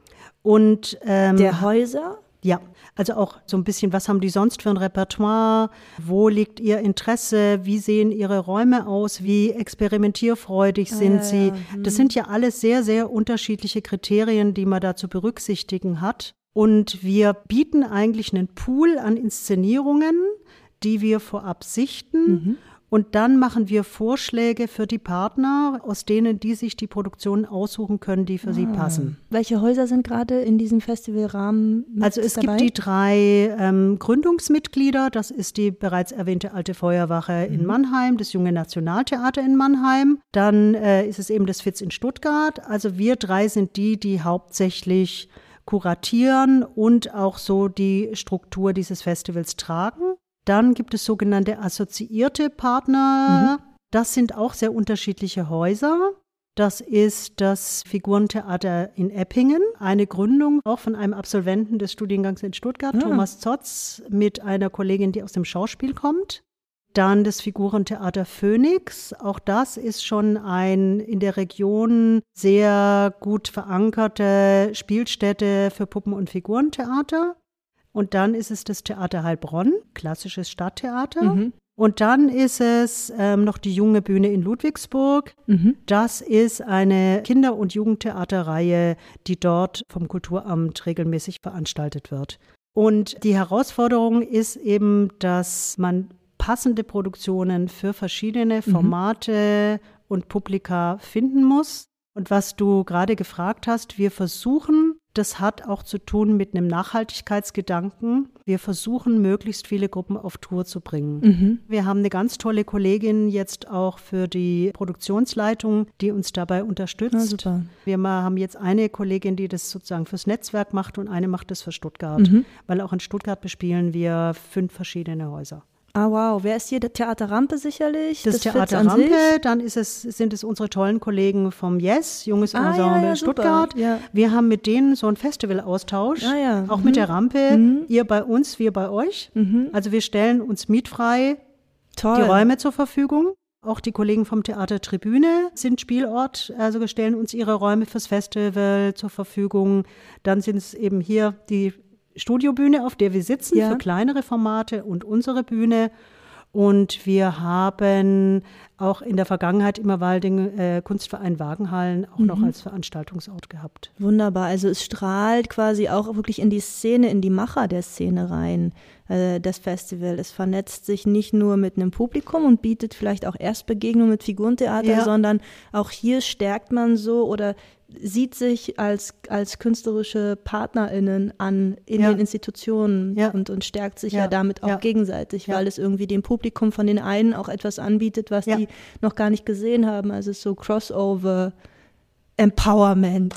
Und, ähm, der Häuser? Ja, also auch so ein bisschen, was haben die sonst für ein Repertoire? Wo liegt ihr Interesse? Wie sehen ihre Räume aus? Wie experimentierfreudig sind ja, sie? Ja. Mhm. Das sind ja alles sehr, sehr unterschiedliche Kriterien, die man da zu berücksichtigen hat. Und wir bieten eigentlich einen Pool an Inszenierungen, die wir vorab sichten. Mhm. Und dann machen wir Vorschläge für die Partner, aus denen die sich die Produktionen aussuchen können, die für ah. sie passen. Welche Häuser sind gerade in diesem Festivalrahmen mit Also es dabei? gibt die drei ähm, Gründungsmitglieder. Das ist die bereits erwähnte Alte Feuerwache mhm. in Mannheim, das Junge Nationaltheater in Mannheim. Dann äh, ist es eben das F I Z in Stuttgart. Also wir drei sind die, die hauptsächlich kuratieren und auch so die Struktur dieses Festivals tragen. Dann gibt es sogenannte assoziierte Partner. Mhm. Das sind auch sehr unterschiedliche Häuser. Das ist das Figurentheater in Eppingen, eine Gründung auch von einem Absolventen des Studiengangs in Stuttgart, ja. Thomas Zotz, mit einer Kollegin, die aus dem Schauspiel kommt. Dann das Figurentheater Phoenix. Auch das ist schon ein in der Region sehr gut verankerte Spielstätte für Puppen- und Figurentheater. Und dann ist es das Theater Heilbronn, klassisches Stadttheater. Mhm. Und dann ist es ähm, noch die Junge Bühne in Ludwigsburg. Mhm. Das ist eine Kinder- und Jugendtheaterreihe, die dort vom Kulturamt regelmäßig veranstaltet wird. Und die Herausforderung ist eben, dass man passende Produktionen für verschiedene Formate mhm. und Publika finden muss. Und was du gerade gefragt hast, wir versuchen, das hat auch zu tun mit einem Nachhaltigkeitsgedanken. Wir versuchen, möglichst viele Gruppen auf Tour zu bringen. Mhm. Wir haben eine ganz tolle Kollegin jetzt auch für die Produktionsleitung, die uns dabei unterstützt. Ah, super. Wir haben jetzt eine Kollegin, die das sozusagen fürs Netzwerk macht und eine macht das für Stuttgart. Mhm. Weil auch in Stuttgart bespielen wir fünf verschiedene Häuser. Ah, wow. Wer ist hier? Der Theater Rampe sicherlich? Das, das Theater Rampe, dann ist es, sind es unsere tollen Kollegen vom Yes, Junges ah, Ensemble ja, ja, Stuttgart. Ja. Wir haben mit denen so einen Festivalaustausch, ah, ja. auch mhm. mit der Rampe. Mhm. Ihr bei uns, wir bei euch. Mhm. Also wir stellen uns mietfrei Toll. die Räume zur Verfügung. Auch die Kollegen vom Theater Tribüne sind Spielort, also wir stellen uns ihre Räume fürs Festival zur Verfügung. Dann sind es eben hier die Studiobühne, auf der wir sitzen, ja. für kleinere Formate und unsere Bühne. Und wir haben auch in der Vergangenheit immer mal den äh, Kunstverein Wagenhallen auch mhm. noch als Veranstaltungsort gehabt. Wunderbar, also es strahlt quasi auch wirklich in die Szene, in die Macher der Szene rein, äh, das Festival. Es vernetzt sich nicht nur mit einem Publikum und bietet vielleicht auch Erstbegegnungen mit Figurentheater, ja. sondern auch hier stärkt man so oder sieht sich als, als künstlerische PartnerInnen an in ja. den Institutionen ja. und, und stärkt sich ja, ja damit auch ja. gegenseitig, ja. weil es irgendwie dem Publikum von den einen auch etwas anbietet, was ja. die noch gar nicht gesehen haben. Also so Crossover Empowerment.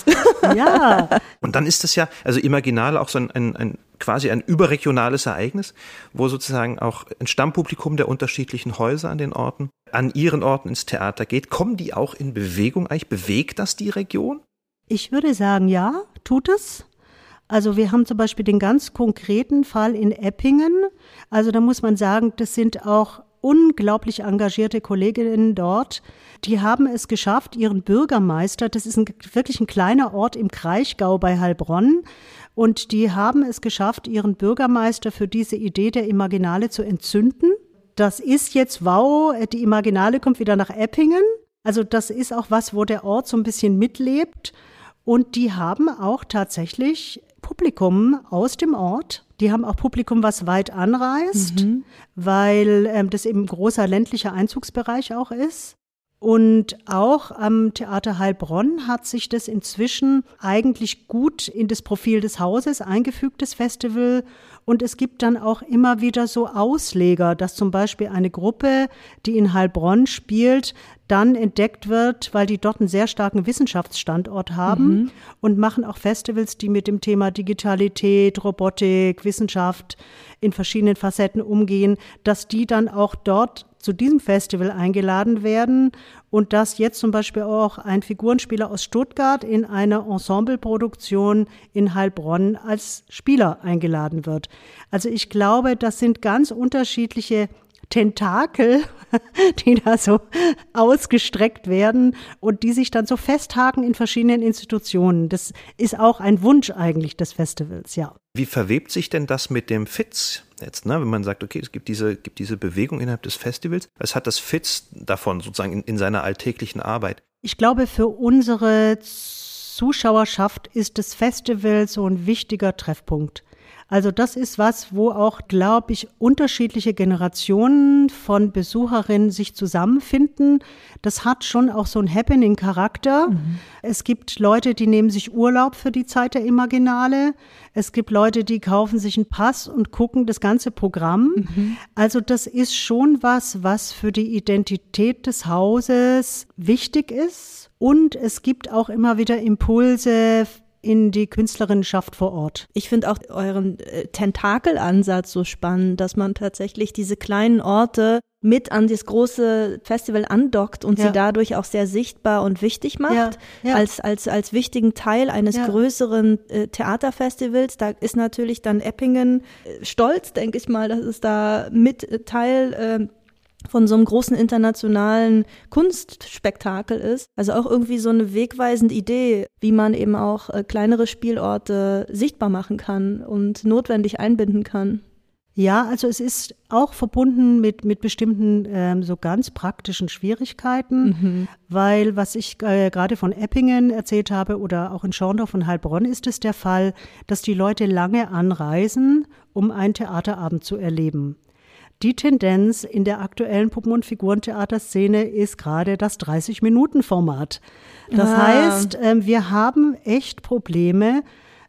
Ja. Und dann ist das ja, also Imaginale auch so ein, ein, ein quasi ein überregionales Ereignis, wo sozusagen auch ein Stammpublikum der unterschiedlichen Häuser an den Orten, an ihren Orten ins Theater geht. Kommen die auch in Bewegung eigentlich? Bewegt das die Region? Ich würde sagen, ja, tut es. Also wir haben zum Beispiel den ganz konkreten Fall in Eppingen. Also da muss man sagen, das sind auch unglaublich engagierte Kolleginnen dort. Die haben es geschafft, ihren Bürgermeister, das ist ein, wirklich ein kleiner Ort im Kraichgau bei Heilbronn, und die haben es geschafft, ihren Bürgermeister für diese Idee der Imaginale zu entzünden. Das ist jetzt, wow, die Imaginale kommt wieder nach Eppingen. Also das ist auch was, wo der Ort so ein bisschen mitlebt. Und die haben auch tatsächlich Publikum aus dem Ort. Die haben auch Publikum, was weit anreist, mhm. weil ähm, das eben ein großer ländlicher Einzugsbereich auch ist. Und auch am Theater Heilbronn hat sich das inzwischen eigentlich gut in das Profil des Hauses eingefügt, das Festival. Und es gibt dann auch immer wieder so Ausleger, dass zum Beispiel eine Gruppe, die in Heilbronn spielt, dann entdeckt wird, weil die dort einen sehr starken Wissenschaftsstandort haben mhm. und machen auch Festivals, die mit dem Thema Digitalität, Robotik, Wissenschaft in verschiedenen Facetten umgehen, dass die dann auch dort zu diesem Festival eingeladen werden und dass jetzt zum Beispiel auch ein Figurenspieler aus Stuttgart in einer Ensembleproduktion in Heilbronn als Spieler eingeladen wird. Also ich glaube, das sind ganz unterschiedliche Tentakel, die da so ausgestreckt werden und die sich dann so festhaken in verschiedenen Institutionen. Das ist auch ein Wunsch eigentlich des Festivals, ja. Wie verwebt sich denn das mit dem F I Z jetzt, ne? Wenn man sagt, okay, es gibt diese, gibt diese Bewegung innerhalb des Festivals. Was hat das F I Z davon sozusagen in, in seiner alltäglichen Arbeit? Ich glaube, für unsere Zuschauerschaft ist das Festival so ein wichtiger Treffpunkt. Also das ist was, wo auch, glaube ich, unterschiedliche Generationen von Besucherinnen sich zusammenfinden. Das hat schon auch so einen Happening-Charakter. Mhm. Es gibt Leute, die nehmen sich Urlaub für die Zeit der Imaginale. Es gibt Leute, die kaufen sich einen Pass und gucken das ganze Programm. Mhm. Also das ist schon was, was für die Identität des Hauses wichtig ist. Und es gibt auch immer wieder Impulse in die Künstlerinnenschaft vor Ort. Ich finde auch euren äh, Tentakelansatz so spannend, dass man tatsächlich diese kleinen Orte mit an das große Festival andockt und ja. sie dadurch auch sehr sichtbar und wichtig macht, ja, ja. als als als wichtigen Teil eines ja. größeren äh, Theaterfestivals. Da ist natürlich dann Eppingen äh, stolz, denke ich mal, dass es da mit äh, Teil äh, von so einem großen internationalen Kunstspektakel ist. Also auch irgendwie so eine wegweisende Idee, wie man eben auch äh, kleinere Spielorte sichtbar machen kann und notwendig einbinden kann. Ja, also es ist auch verbunden mit mit bestimmten ähm, so ganz praktischen Schwierigkeiten, mhm. weil was ich äh, gerade von Eppingen erzählt habe oder auch in Schorndorf und Heilbronn ist es der Fall, dass die Leute lange anreisen, um einen Theaterabend zu erleben. Die Tendenz in der aktuellen Puppen- und Figurentheaterszene ist gerade das dreißig-Minuten-Format. Das ah. heißt, äh, wir haben echt Probleme,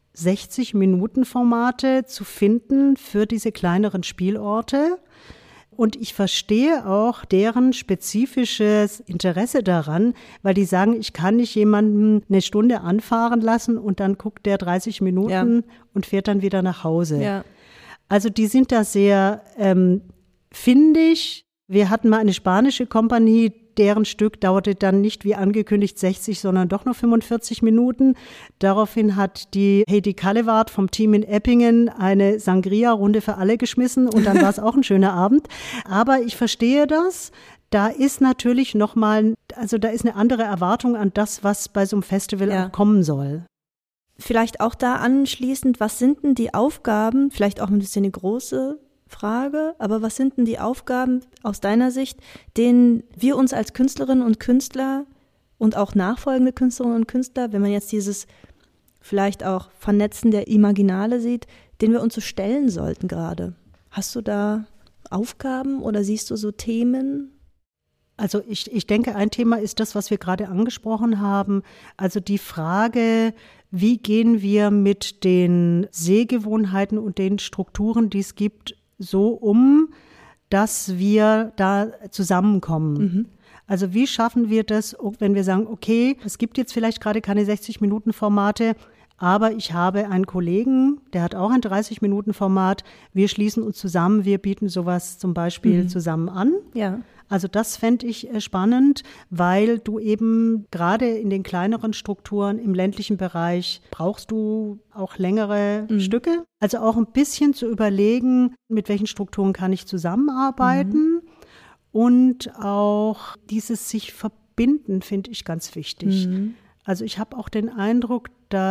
sechzig-Minuten-Formate zu finden für diese kleineren Spielorte. Und ich verstehe auch deren spezifisches Interesse daran, weil die sagen, ich kann nicht jemanden eine Stunde anfahren lassen und dann guckt der dreißig Minuten ja. und fährt dann wieder nach Hause. Ja. Also die sind da sehr ähm, findig. Wir hatten mal eine spanische Kompanie, deren Stück dauerte dann nicht wie angekündigt sechzig, sondern doch nur fünfundvierzig Minuten. Daraufhin hat die Heidi Kallewart vom Team in Eppingen eine Sangria-Runde für alle geschmissen und dann war es auch ein schöner Abend. Aber ich verstehe das. Da ist natürlich nochmal, also da ist eine andere Erwartung an das, was bei so einem Festival ja. auch kommen soll. Vielleicht auch da anschließend, was sind denn die Aufgaben, vielleicht auch ein bisschen eine große Frage, aber was sind denn die Aufgaben aus deiner Sicht, denen wir uns als Künstlerinnen und Künstler und auch nachfolgende Künstlerinnen und Künstler, wenn man jetzt dieses vielleicht auch Vernetzen der Imaginale sieht, denen wir uns so stellen sollten gerade? Hast du da Aufgaben oder siehst du so Themen? Also ich, ich denke, ein Thema ist das, was wir gerade angesprochen haben, also die Frage, wie gehen wir mit den Sehgewohnheiten und den Strukturen, die es gibt, so um, dass wir da zusammenkommen. Mhm. Also wie schaffen wir das, wenn wir sagen, okay, es gibt jetzt vielleicht gerade keine sechzig-Minuten-Formate, aber ich habe einen Kollegen, der hat auch ein dreißig-Minuten-Format. Wir schließen uns zusammen, wir bieten sowas zum Beispiel mhm. zusammen an. Ja. Also das fände ich spannend, weil du eben gerade in den kleineren Strukturen im ländlichen Bereich brauchst du auch längere mhm. Stücke. Also auch ein bisschen zu überlegen, mit welchen Strukturen kann ich zusammenarbeiten. Mhm. Und auch dieses sich verbinden finde ich ganz wichtig. Mhm. Also ich habe auch den Eindruck,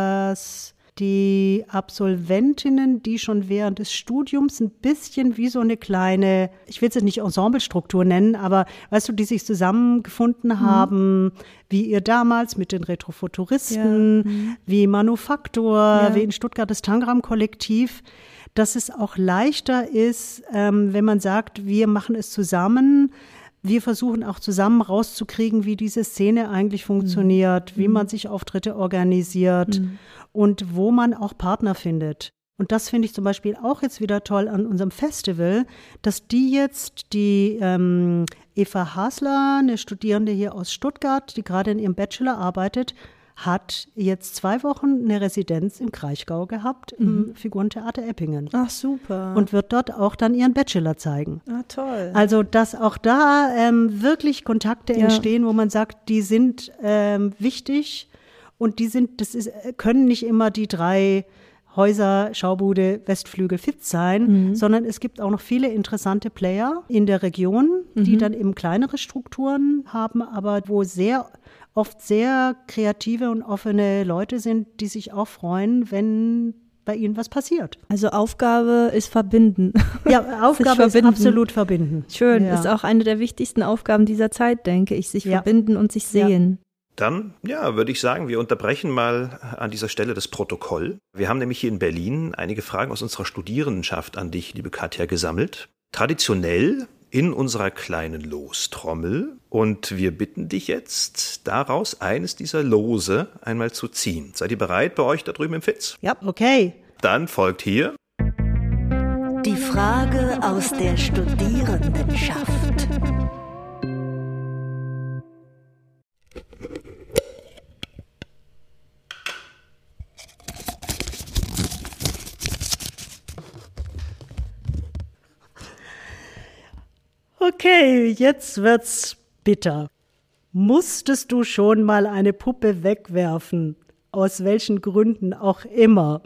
dass die Absolventinnen, die schon während des Studiums ein bisschen wie so eine kleine, ich will es jetzt nicht Ensemblestruktur nennen, aber weißt du, die sich zusammengefunden mhm. haben, wie ihr damals mit den Retrofuturisten, ja. mhm. wie Manufaktor, ja. wie in Stuttgart das Tangram-Kollektiv, dass es auch leichter ist, ähm, wenn man sagt, wir machen es zusammen. Wir versuchen auch zusammen rauszukriegen, wie diese Szene eigentlich funktioniert, mhm. wie man sich Auftritte organisiert mhm. und wo man auch Partner findet. Und das finde ich zum Beispiel auch jetzt wieder toll an unserem Festival, dass die jetzt, die ähm, Eva Hasler, eine Studierende hier aus Stuttgart, die gerade in ihrem Bachelor arbeitet, hat jetzt zwei Wochen eine Residenz im Kraichgau gehabt, mhm. im Figurentheater Eppingen. Ach, super. Und wird dort auch dann ihren Bachelor zeigen. Ah, toll. Also, dass auch da ähm, wirklich Kontakte ja. entstehen, wo man sagt, die sind ähm, wichtig und die sind, das ist, können nicht immer die drei Häuser, Schaubude, Westflügel, Fitz sein, mhm. sondern es gibt auch noch viele interessante Player in der Region, die mhm. dann eben kleinere Strukturen haben, aber wo sehr oft sehr kreative und offene Leute sind, die sich auch freuen, wenn bei ihnen was passiert. Also Aufgabe ist verbinden. Ja, Aufgabe ist absolut verbinden. Schön, ja. ist auch eine der wichtigsten Aufgaben dieser Zeit, denke ich, sich ja. verbinden und sich sehen. Ja. Dann, ja, würde ich sagen, wir unterbrechen mal an dieser Stelle das Protokoll. Wir haben nämlich hier in Berlin einige Fragen aus unserer Studierendenschaft an dich, liebe Katja, gesammelt. Traditionell in unserer kleinen Lostrommel. Und wir bitten dich jetzt, daraus eines dieser Lose einmal zu ziehen. Seid ihr bereit bei euch da drüben im Fitz? Ja, okay. Dann folgt hier die Frage aus der Studierendenschaft. Okay, jetzt wird's bitter. Musstest du schon mal eine Puppe wegwerfen? Aus welchen Gründen auch immer?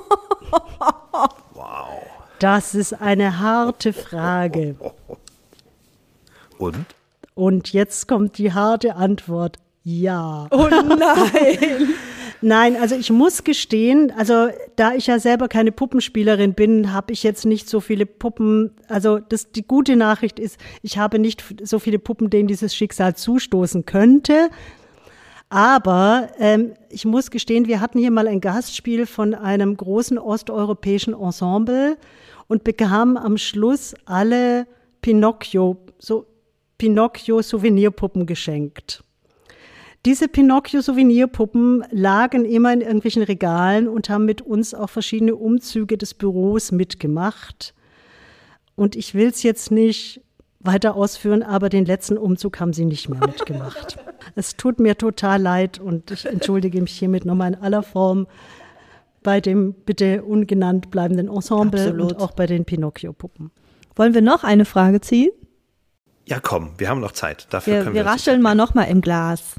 Wow. Das ist eine harte Frage. Und? Und jetzt kommt die harte Antwort. Ja. Oh nein. Nein, also ich muss gestehen, also da ich ja selber keine Puppenspielerin bin, habe ich jetzt nicht so viele Puppen, also das, die gute Nachricht ist, ich habe nicht so viele Puppen, denen dieses Schicksal zustoßen könnte. Aber ähm, ich muss gestehen, wir hatten hier mal ein Gastspiel von einem großen osteuropäischen Ensemble und bekamen am Schluss alle Pinocchio, so Pinocchio-Souvenirpuppen geschenkt. Diese Pinocchio-Souvenirpuppen lagen immer in irgendwelchen Regalen und haben mit uns auch verschiedene Umzüge des Büros mitgemacht. Und ich will es jetzt nicht weiter ausführen, aber den letzten Umzug haben sie nicht mehr mitgemacht. Es tut mir total leid und ich entschuldige mich hiermit nochmal in aller Form bei dem bitte ungenannt bleibenden Ensemble Absolut. Und auch bei den Pinocchio-Puppen. Wollen wir noch eine Frage ziehen? Ja, komm, wir haben noch Zeit. Dafür wir können wir wir rascheln mal noch mal im Glas.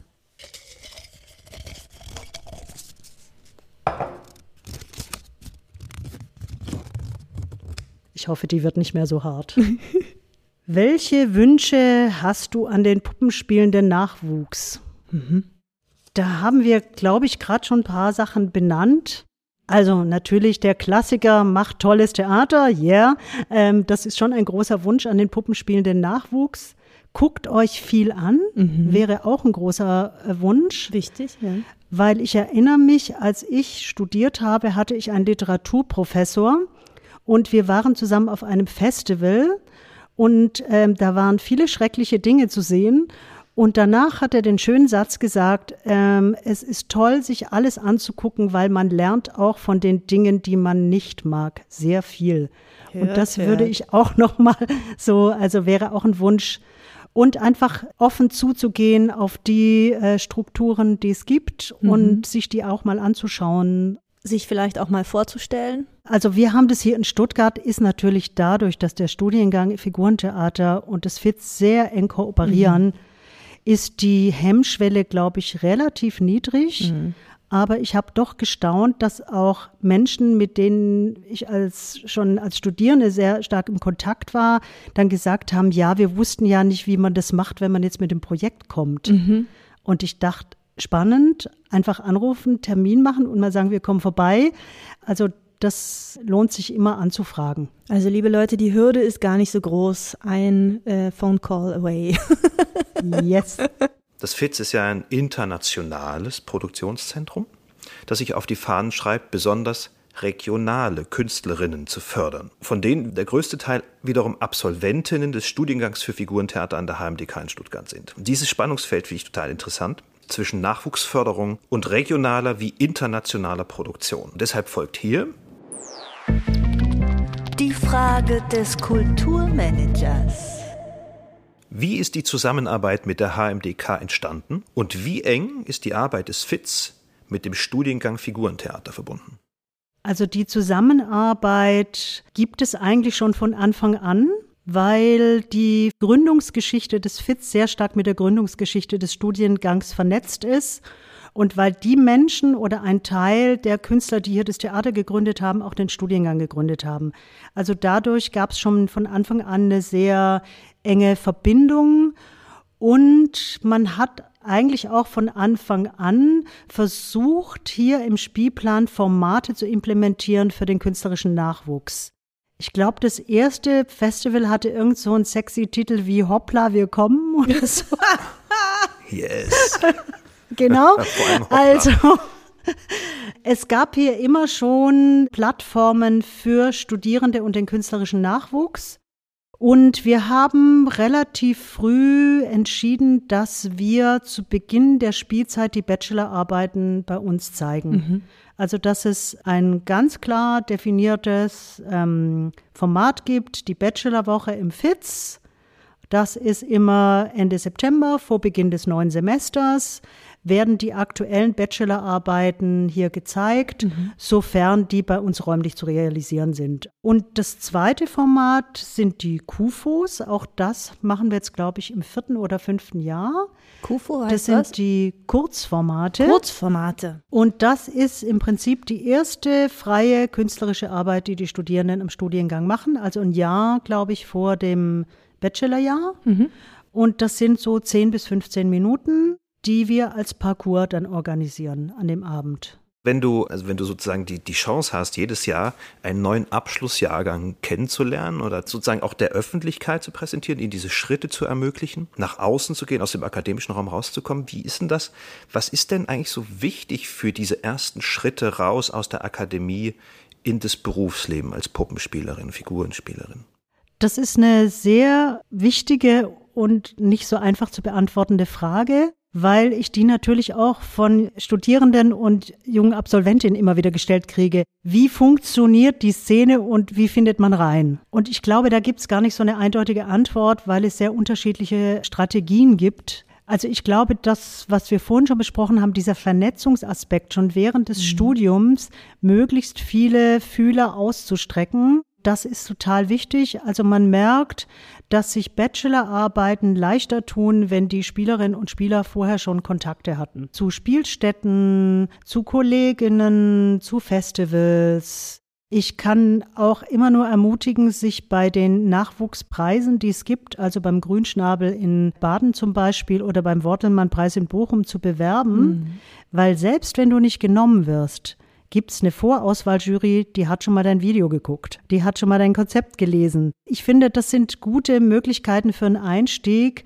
Ich hoffe, die wird nicht mehr so hart. Welche Wünsche hast du an den puppenspielenden Nachwuchs? Mhm. Da haben wir, glaube ich, gerade schon ein paar Sachen benannt. Also natürlich der Klassiker, macht tolles Theater, yeah. Ähm, das ist schon ein großer Wunsch an den puppenspielenden Nachwuchs. Guckt euch viel an, mhm. wäre auch ein großer äh, Wunsch. Wichtig, ja. Weil ich erinnere mich, als ich studiert habe, hatte ich einen Literaturprofessor und wir waren zusammen auf einem Festival und ähm, da waren viele schreckliche Dinge zu sehen. Und danach hat er den schönen Satz gesagt, ähm, es ist toll, sich alles anzugucken, weil man lernt auch von den Dingen, die man nicht mag, sehr viel. Hört, und das hört. Würde ich auch noch mal so, also wäre auch ein Wunsch. und einfach offen zuzugehen auf die äh, Strukturen, die es gibt mhm. und sich die auch mal anzuschauen. Sich vielleicht auch mal vorzustellen? Also wir haben das hier in Stuttgart, ist natürlich dadurch, dass der Studiengang Figurentheater und das F I Z sehr eng kooperieren, mhm. ist die Hemmschwelle, glaube ich, relativ niedrig. Mhm. Aber ich habe doch gestaunt, dass auch Menschen, mit denen ich als schon als Studierende sehr stark im Kontakt war, dann gesagt haben, ja, wir wussten ja nicht, wie man das macht, wenn man jetzt mit dem Projekt kommt. Mhm. Und ich dachte, spannend, einfach anrufen, Termin machen und mal sagen, wir kommen vorbei. Also das lohnt sich immer anzufragen. Also liebe Leute, die Hürde ist gar nicht so groß. Ein äh, Phone Call away. Yes. Das F I Z ist ja ein internationales Produktionszentrum, das sich auf die Fahnen schreibt, besonders regionale Künstlerinnen zu fördern, von denen der größte Teil wiederum Absolventinnen des Studiengangs für Figurentheater an der H M D K in Stuttgart sind. Dieses Spannungsfeld finde ich total interessant zwischen Nachwuchsförderung und regionaler wie internationaler Produktion. Deshalb folgt hier die Frage des Kulturmanagers. Wie ist die Zusammenarbeit mit der H M D K entstanden und wie eng ist die Arbeit des F I Z mit dem Studiengang Figurentheater verbunden? Also die Zusammenarbeit gibt es eigentlich schon von Anfang an, weil die Gründungsgeschichte des F I Z sehr stark mit der Gründungsgeschichte des Studiengangs vernetzt ist und weil die Menschen oder ein Teil der Künstler, die hier das Theater gegründet haben, auch den Studiengang gegründet haben. Also dadurch gab es schon von Anfang an eine sehr enge Verbindung und man hat eigentlich auch von Anfang an versucht, hier im Spielplan Formate zu implementieren für den künstlerischen Nachwuchs. Ich glaube, das erste Festival hatte irgend so einen sexy Titel wie Hoppla, wir kommen oder so. Yes. Genau. Also es gab hier immer schon Plattformen für Studierende und den künstlerischen Nachwuchs. Und wir haben relativ früh entschieden, dass wir zu Beginn der Spielzeit die Bachelorarbeiten bei uns zeigen. Mhm. Also dass es ein ganz klar definiertes ähm, Format gibt, die Bachelorwoche im F I Z. Das ist immer Ende September, vor Beginn des neuen Semesters, werden die aktuellen Bachelorarbeiten hier gezeigt, mhm. sofern die bei uns räumlich zu realisieren sind. Und das zweite Format sind die Q F Os. Auch das machen wir jetzt, glaube ich, im vierten oder fünften Jahr. Q F O heißt das sind was? Die Kurzformate. Kurzformate. Und das ist im Prinzip die erste freie künstlerische Arbeit, die die Studierenden im Studiengang machen. Also ein Jahr, glaube ich, vor dem Bachelorjahr. Mhm. Und das sind so zehn bis fünfzehn Minuten, die wir als Parcours dann organisieren an dem Abend. Wenn du, also wenn du sozusagen die, die Chance hast, jedes Jahr einen neuen Abschlussjahrgang kennenzulernen oder sozusagen auch der Öffentlichkeit zu präsentieren, ihnen diese Schritte zu ermöglichen, nach außen zu gehen, aus dem akademischen Raum rauszukommen, wie ist denn das? Was ist denn eigentlich so wichtig für diese ersten Schritte raus aus der Akademie in das Berufsleben als Puppenspielerin, Figurenspielerin? Das ist eine sehr wichtige und nicht so einfach zu beantwortende Frage, weil ich die natürlich auch von Studierenden und jungen Absolventinnen immer wieder gestellt kriege. Wie funktioniert die Szene und wie findet man rein? Und ich glaube, da gibt es gar nicht so eine eindeutige Antwort, weil es sehr unterschiedliche Strategien gibt. Also ich glaube, das, was wir vorhin schon besprochen haben, dieser Vernetzungsaspekt schon während des mhm. Studiums, möglichst viele Fühler auszustrecken, das ist total wichtig. Also man merkt, dass sich Bachelorarbeiten leichter tun, wenn die Spielerinnen und Spieler vorher schon Kontakte hatten. Zu Spielstätten, zu Kolleginnen, zu Festivals. Ich kann auch immer nur ermutigen, sich bei den Nachwuchspreisen, die es gibt, also beim Grünschnabel in Baden zum Beispiel oder beim Wortelmann-Preis in Bochum zu bewerben, mhm. weil selbst wenn du nicht genommen wirst, gibt es eine Vorauswahljury, die hat schon mal dein Video geguckt, die hat schon mal dein Konzept gelesen. Ich finde, das sind gute Möglichkeiten für einen Einstieg,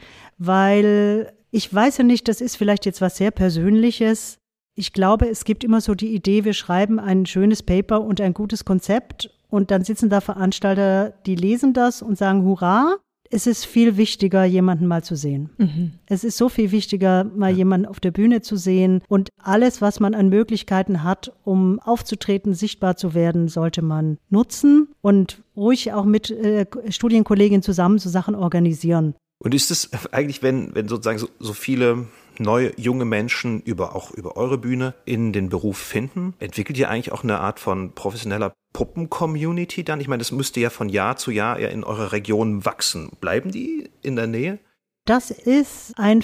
weil ich weiß ja nicht, das ist vielleicht jetzt was sehr Persönliches. Ich glaube, es gibt immer so die Idee, wir schreiben ein schönes Paper und ein gutes Konzept und dann sitzen da Veranstalter, die lesen das und sagen Hurra. Es ist viel wichtiger, jemanden mal zu sehen. Mhm. Es ist so viel wichtiger, mal ja. jemanden auf der Bühne zu sehen. Und alles, was man an Möglichkeiten hat, um aufzutreten, sichtbar zu werden, sollte man nutzen und ruhig auch mit äh, Studienkolleginnen zusammen so Sachen organisieren. Und ist es eigentlich, wenn, wenn sozusagen so, so viele neue, junge Menschen über auch über eure Bühne in den Beruf finden, entwickelt ihr eigentlich auch eine Art von professioneller Puppen-Community dann? Ich meine, das müsste ja von Jahr zu Jahr eher in eurer Region wachsen. Bleiben die in der Nähe? Das ist ein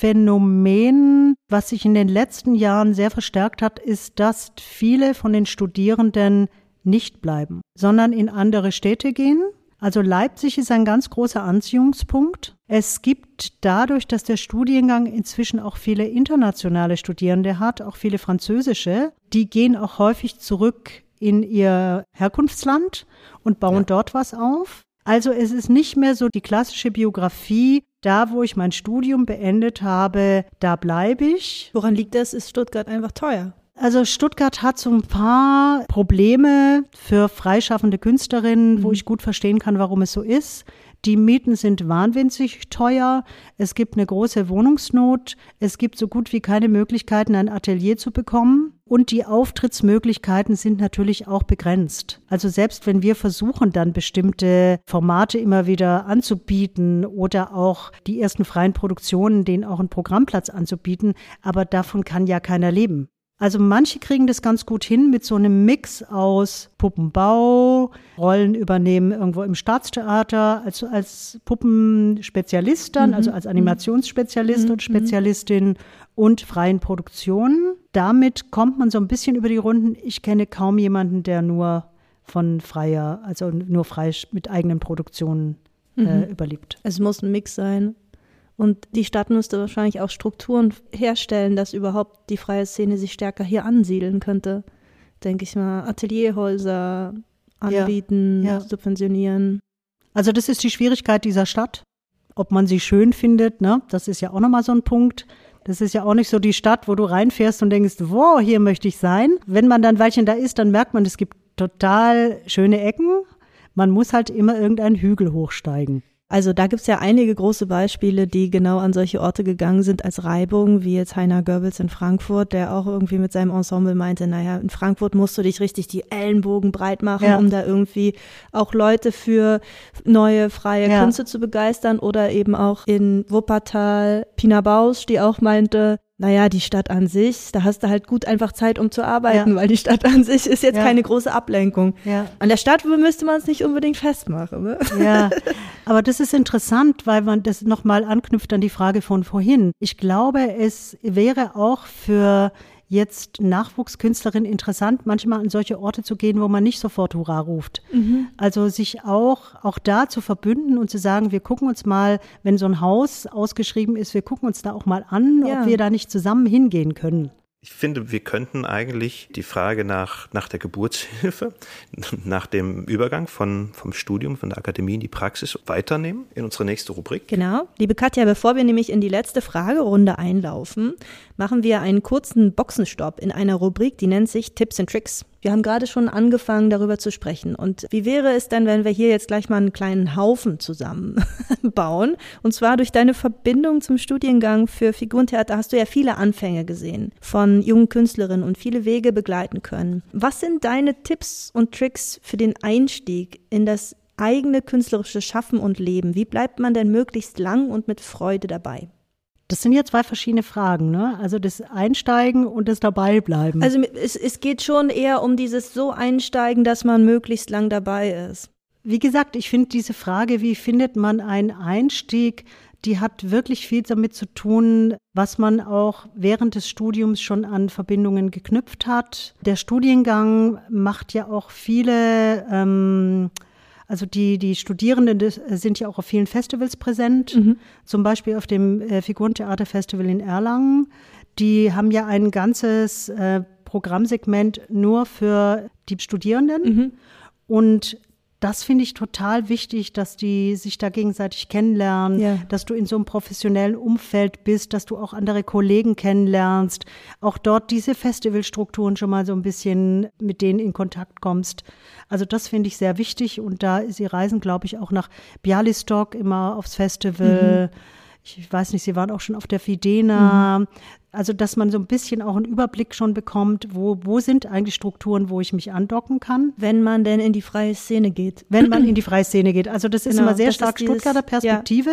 Phänomen, was sich in den letzten Jahren sehr verstärkt hat, ist, dass viele von den Studierenden nicht bleiben, sondern in andere Städte gehen. Also Leipzig ist ein ganz großer Anziehungspunkt. Es gibt dadurch, dass der Studiengang inzwischen auch viele internationale Studierende hat, auch viele französische, die gehen auch häufig zurück in ihr Herkunftsland und bauen ja. dort was auf. Also es ist nicht mehr so die klassische Biografie, da wo ich mein Studium beendet habe, da bleibe ich. Woran liegt das? Ist Stuttgart einfach teuer? Also Stuttgart hat so ein paar Probleme für freischaffende Künstlerinnen, mhm. wo ich gut verstehen kann, warum es so ist. Die Mieten sind wahnsinnig teuer. Es gibt eine große Wohnungsnot. Es gibt so gut wie keine Möglichkeiten, ein Atelier zu bekommen. Und die Auftrittsmöglichkeiten sind natürlich auch begrenzt. Also selbst wenn wir versuchen, dann bestimmte Formate immer wieder anzubieten oder auch die ersten freien Produktionen, denen auch einen Programmplatz anzubieten, aber davon kann ja keiner leben. Also manche kriegen das ganz gut hin mit so einem Mix aus Puppenbau, Rollen übernehmen irgendwo im Staatstheater, also als Puppenspezialist dann, mhm. also als Animationsspezialist mhm. und Spezialistin und freien Produktionen. Damit kommt man so ein bisschen über die Runden. Ich kenne kaum jemanden, der nur von freier, also nur frei mit eigenen Produktionen mhm. äh, überlebt. Es muss ein Mix sein. Und die Stadt müsste wahrscheinlich auch Strukturen herstellen, dass überhaupt die freie Szene sich stärker hier ansiedeln könnte. Denke ich mal, Atelierhäuser anbieten, ja, ja. subventionieren. Also das ist die Schwierigkeit dieser Stadt. Ob man sie schön findet, ne? Das ist ja auch nochmal so ein Punkt. Das ist ja auch nicht so die Stadt, wo du reinfährst und denkst, wow, hier möchte ich sein. Wenn man dann ein Weilchen da ist, dann merkt man, es gibt total schöne Ecken. Man muss halt immer irgendeinen Hügel hochsteigen. Also da gibt's ja einige große Beispiele, die genau an solche Orte gegangen sind als Reibung, wie jetzt Heiner Goebbels in Frankfurt, der auch irgendwie mit seinem Ensemble meinte, naja, in Frankfurt musst du dich richtig die Ellenbogen breit machen, ja. um da irgendwie auch Leute für neue, freie ja. Künste zu begeistern. Oder eben auch in Wuppertal Pina Bausch, die auch meinte, naja, die Stadt an sich, da hast du halt gut einfach Zeit, um zu arbeiten, ja. weil die Stadt an sich ist jetzt ja. keine große Ablenkung. Ja. An der Stadt müsste man es nicht unbedingt festmachen. Ne? Ja, aber das ist interessant, weil man das nochmal anknüpft an die Frage von vorhin. Ich glaube, es wäre auch für jetzt Nachwuchskünstlerin interessant, manchmal an solche Orte zu gehen, wo man nicht sofort Hurra ruft. Mhm. Also sich auch, auch da zu verbünden und zu sagen, wir gucken uns mal, wenn so ein Haus ausgeschrieben ist, wir gucken uns da auch mal an, ja. ob wir da nicht zusammen hingehen können. Ich finde, wir könnten eigentlich die Frage nach, nach der Geburtshilfe, nach dem Übergang von, vom Studium, von der Akademie in die Praxis weiternehmen in unsere nächste Rubrik. Genau. Liebe Katja, bevor wir nämlich in die letzte Fragerunde einlaufen, machen wir einen kurzen Boxenstopp in einer Rubrik, die nennt sich Tipps and Tricks. Wir haben gerade schon angefangen, darüber zu sprechen. Und wie wäre es denn, wenn wir hier jetzt gleich mal einen kleinen Haufen zusammenbauen? Und zwar durch deine Verbindung zum Studiengang für Figurentheater hast du ja viele Anfänge gesehen von jungen Künstlerinnen und viele Wege begleiten können. Was sind deine Tipps und Tricks für den Einstieg in das eigene künstlerische Schaffen und Leben? Wie bleibt man denn möglichst lang und mit Freude dabei? Das sind ja zwei verschiedene Fragen, ne? Also das Einsteigen und das Dabeibleiben. Also es, es geht schon eher um dieses so Einsteigen, dass man möglichst lang dabei ist. Wie gesagt, ich finde diese Frage, wie findet man einen Einstieg, die hat wirklich viel damit zu tun, was man auch während des Studiums schon an Verbindungen geknüpft hat. Der Studiengang macht ja auch viele ähm, Also die, die Studierenden sind ja auch auf vielen Festivals präsent, mhm. zum Beispiel auf dem äh, Figurentheaterfestival in Erlangen. Die haben ja ein ganzes äh, Programmsegment nur für die Studierenden. Mhm. Und das finde ich total wichtig, dass die sich da gegenseitig kennenlernen, ja. dass du in so einem professionellen Umfeld bist, dass du auch andere Kollegen kennenlernst, auch dort diese Festivalstrukturen schon mal so ein bisschen mit denen in Kontakt kommst. Also das finde ich sehr wichtig und da sie reisen, glaube ich, auch nach Bialystok immer aufs Festival. Mhm. Ich weiß nicht, sie waren auch schon auf der Fidena. Mhm. Also, dass man so ein bisschen auch einen Überblick schon bekommt, wo, wo sind eigentlich Strukturen, wo ich mich andocken kann. Wenn man denn in die freie Szene geht. Wenn man in die freie Szene geht. Also, das ist genau, immer sehr stark Stuttgarter Perspektive. Ja.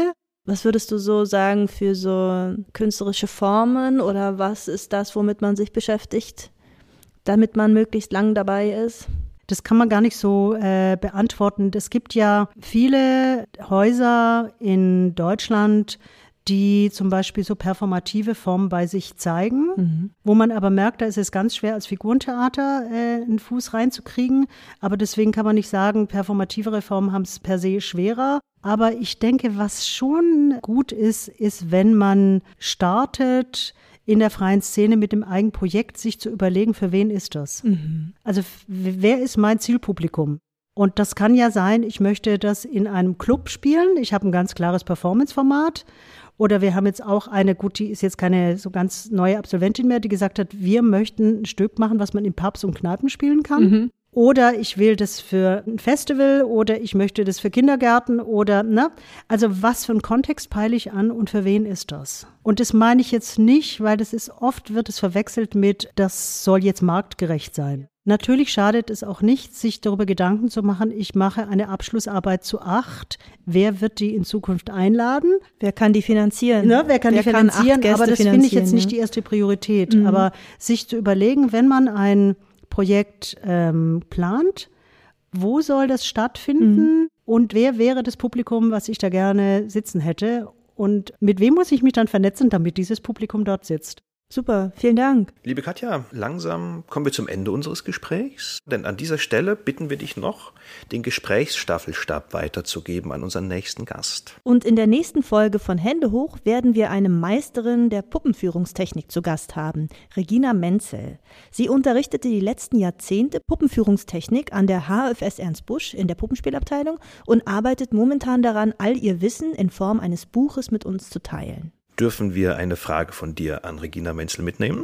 Was würdest du so sagen für so künstlerische Formen oder was ist das, womit man sich beschäftigt, damit man möglichst lang dabei ist? Das kann man gar nicht so äh, beantworten. Es gibt ja viele Häuser in Deutschland, die zum Beispiel so performative Formen bei sich zeigen, mhm. wo man aber merkt, da ist es ganz schwer, als Figurentheater äh, einen Fuß reinzukriegen. Aber deswegen kann man nicht sagen, performativere Formen haben es per se schwerer. Aber ich denke, was schon gut ist, ist, wenn man startet, in der freien Szene mit dem eigenen Projekt sich zu überlegen, für wen ist das? Mhm. Also wer ist mein Zielpublikum? Und das kann ja sein, ich möchte das in einem Club spielen. Ich habe ein ganz klares Performance-Format. Oder wir haben jetzt auch eine, gut, die ist jetzt keine so ganz neue Absolventin mehr, die gesagt hat, wir möchten ein Stück machen, was man in Pubs und Kneipen spielen kann. Mhm. Oder ich will das für ein Festival oder ich möchte das für Kindergärten oder, ne? Also was für einen Kontext peile ich an und für wen ist das? Und das meine ich jetzt nicht, weil das ist, oft wird es verwechselt mit, das soll jetzt marktgerecht sein. Natürlich schadet es auch nicht, sich darüber Gedanken zu machen, ich mache eine Abschlussarbeit zu acht. Wer wird die in Zukunft einladen? Wer kann die finanzieren? Ne, wer kann wer die finanzieren? Kann aber das finde ich jetzt nicht die erste Priorität. Mhm. Aber sich zu überlegen, wenn man ein Projekt ähm, plant, wo soll das stattfinden mhm. und wer wäre das Publikum, was ich da gerne sitzen hätte und mit wem muss ich mich dann vernetzen, damit dieses Publikum dort sitzt. Super, vielen Dank. Liebe Katja, langsam kommen wir zum Ende unseres Gesprächs, denn an dieser Stelle bitten wir dich noch, den Gesprächsstaffelstab weiterzugeben an unseren nächsten Gast. Und in der nächsten Folge von Hände hoch werden wir eine Meisterin der Puppenführungstechnik zu Gast haben, Regina Menzel. Sie unterrichtete die letzten Jahrzehnte Puppenführungstechnik an der H F S Ernst Busch in der Puppenspielabteilung und arbeitet momentan daran, all ihr Wissen in Form eines Buches mit uns zu teilen. Dürfen wir eine Frage von dir an Regina Menzel mitnehmen?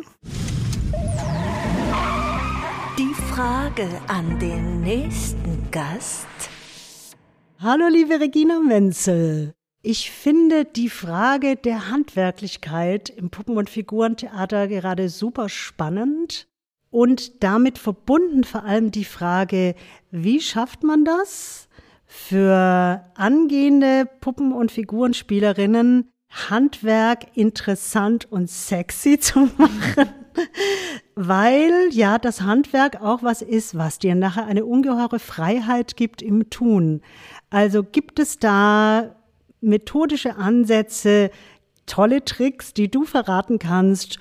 Die Frage an den nächsten Gast. Hallo liebe Regina Menzel. Ich finde die Frage der Handwerklichkeit im Puppen- und Figurentheater gerade super spannend und damit verbunden vor allem die Frage, wie schafft man das für angehende Puppen- und Figurenspielerinnen, Handwerk interessant und sexy zu machen, weil ja das Handwerk auch was ist, was dir nachher eine ungeheure Freiheit gibt im Tun. Also gibt es da methodische Ansätze, tolle Tricks, die du verraten kannst,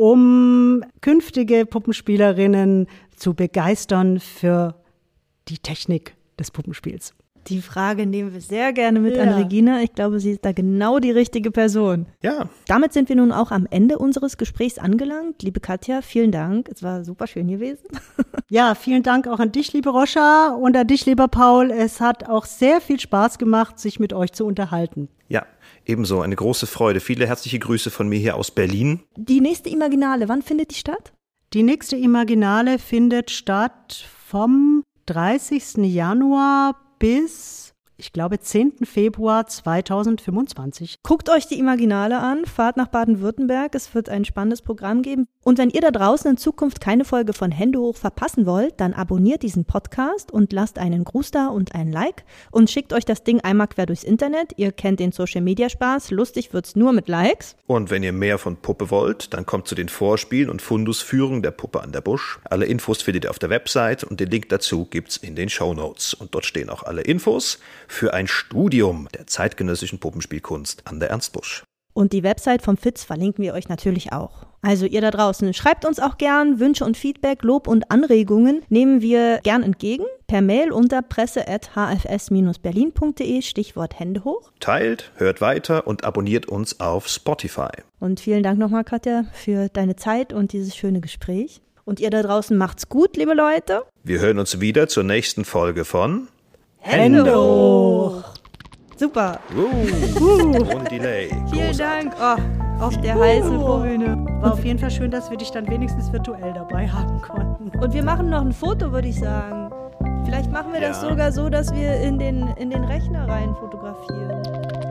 um künftige Puppenspielerinnen zu begeistern für die Technik des Puppenspiels? Die Frage nehmen wir sehr gerne mit ja. an Regina. Ich glaube, sie ist da genau die richtige Person. Ja. Damit sind wir nun auch am Ende unseres Gesprächs angelangt. Liebe Katja, vielen Dank. Es war super schön gewesen. Ja, vielen Dank auch an dich, liebe Roscha, und an dich, lieber Paul. Es hat auch sehr viel Spaß gemacht, sich mit euch zu unterhalten. Ja, ebenso. Eine große Freude. Viele herzliche Grüße von mir hier aus Berlin. Die nächste Imaginale, wann findet die statt? Die nächste Imaginale findet statt vom dreißigsten Januar bis, ich glaube, zehnten Februar zweitausendfünfundzwanzig. Guckt euch die Imaginale an, fahrt nach Baden-Württemberg, es wird ein spannendes Programm geben. Und wenn ihr da draußen in Zukunft keine Folge von Hände hoch verpassen wollt, dann abonniert diesen Podcast und lasst einen Gruß da und ein Like und schickt euch das Ding einmal quer durchs Internet. Ihr kennt den Social-Media-Spaß, lustig wird's nur mit Likes. Und wenn ihr mehr von Puppe wollt, dann kommt zu den Vorspielen und Fundusführungen der Puppe an der Busch. Alle Infos findet ihr auf der Website und den Link dazu gibt's in den Shownotes. Und dort stehen auch alle Infos für ein Studium der zeitgenössischen Puppenspielkunst an der Ernst Busch. Und die Website vom F I Z verlinken wir euch natürlich auch. Also ihr da draußen, schreibt uns auch gern Wünsche und Feedback, Lob und Anregungen nehmen wir gern entgegen. Per Mail unter presse at h f s berlin punkt d e, Stichwort Hände hoch. Teilt, hört weiter und abonniert uns auf Spotify. Und vielen Dank nochmal, Katja, für deine Zeit und dieses schöne Gespräch. Und ihr da draußen macht's gut, liebe Leute. Wir hören uns wieder zur nächsten Folge von Hände hoch. Super. Uh, ohne Delay. Vielen Dank. Oh, auf der heißen Bühne. War auf jeden Fall schön, dass wir dich dann wenigstens virtuell dabei haben konnten. Und wir machen noch ein Foto, würde ich sagen. Vielleicht machen wir ja. das sogar so, dass wir in den, in den Rechner rein fotografieren.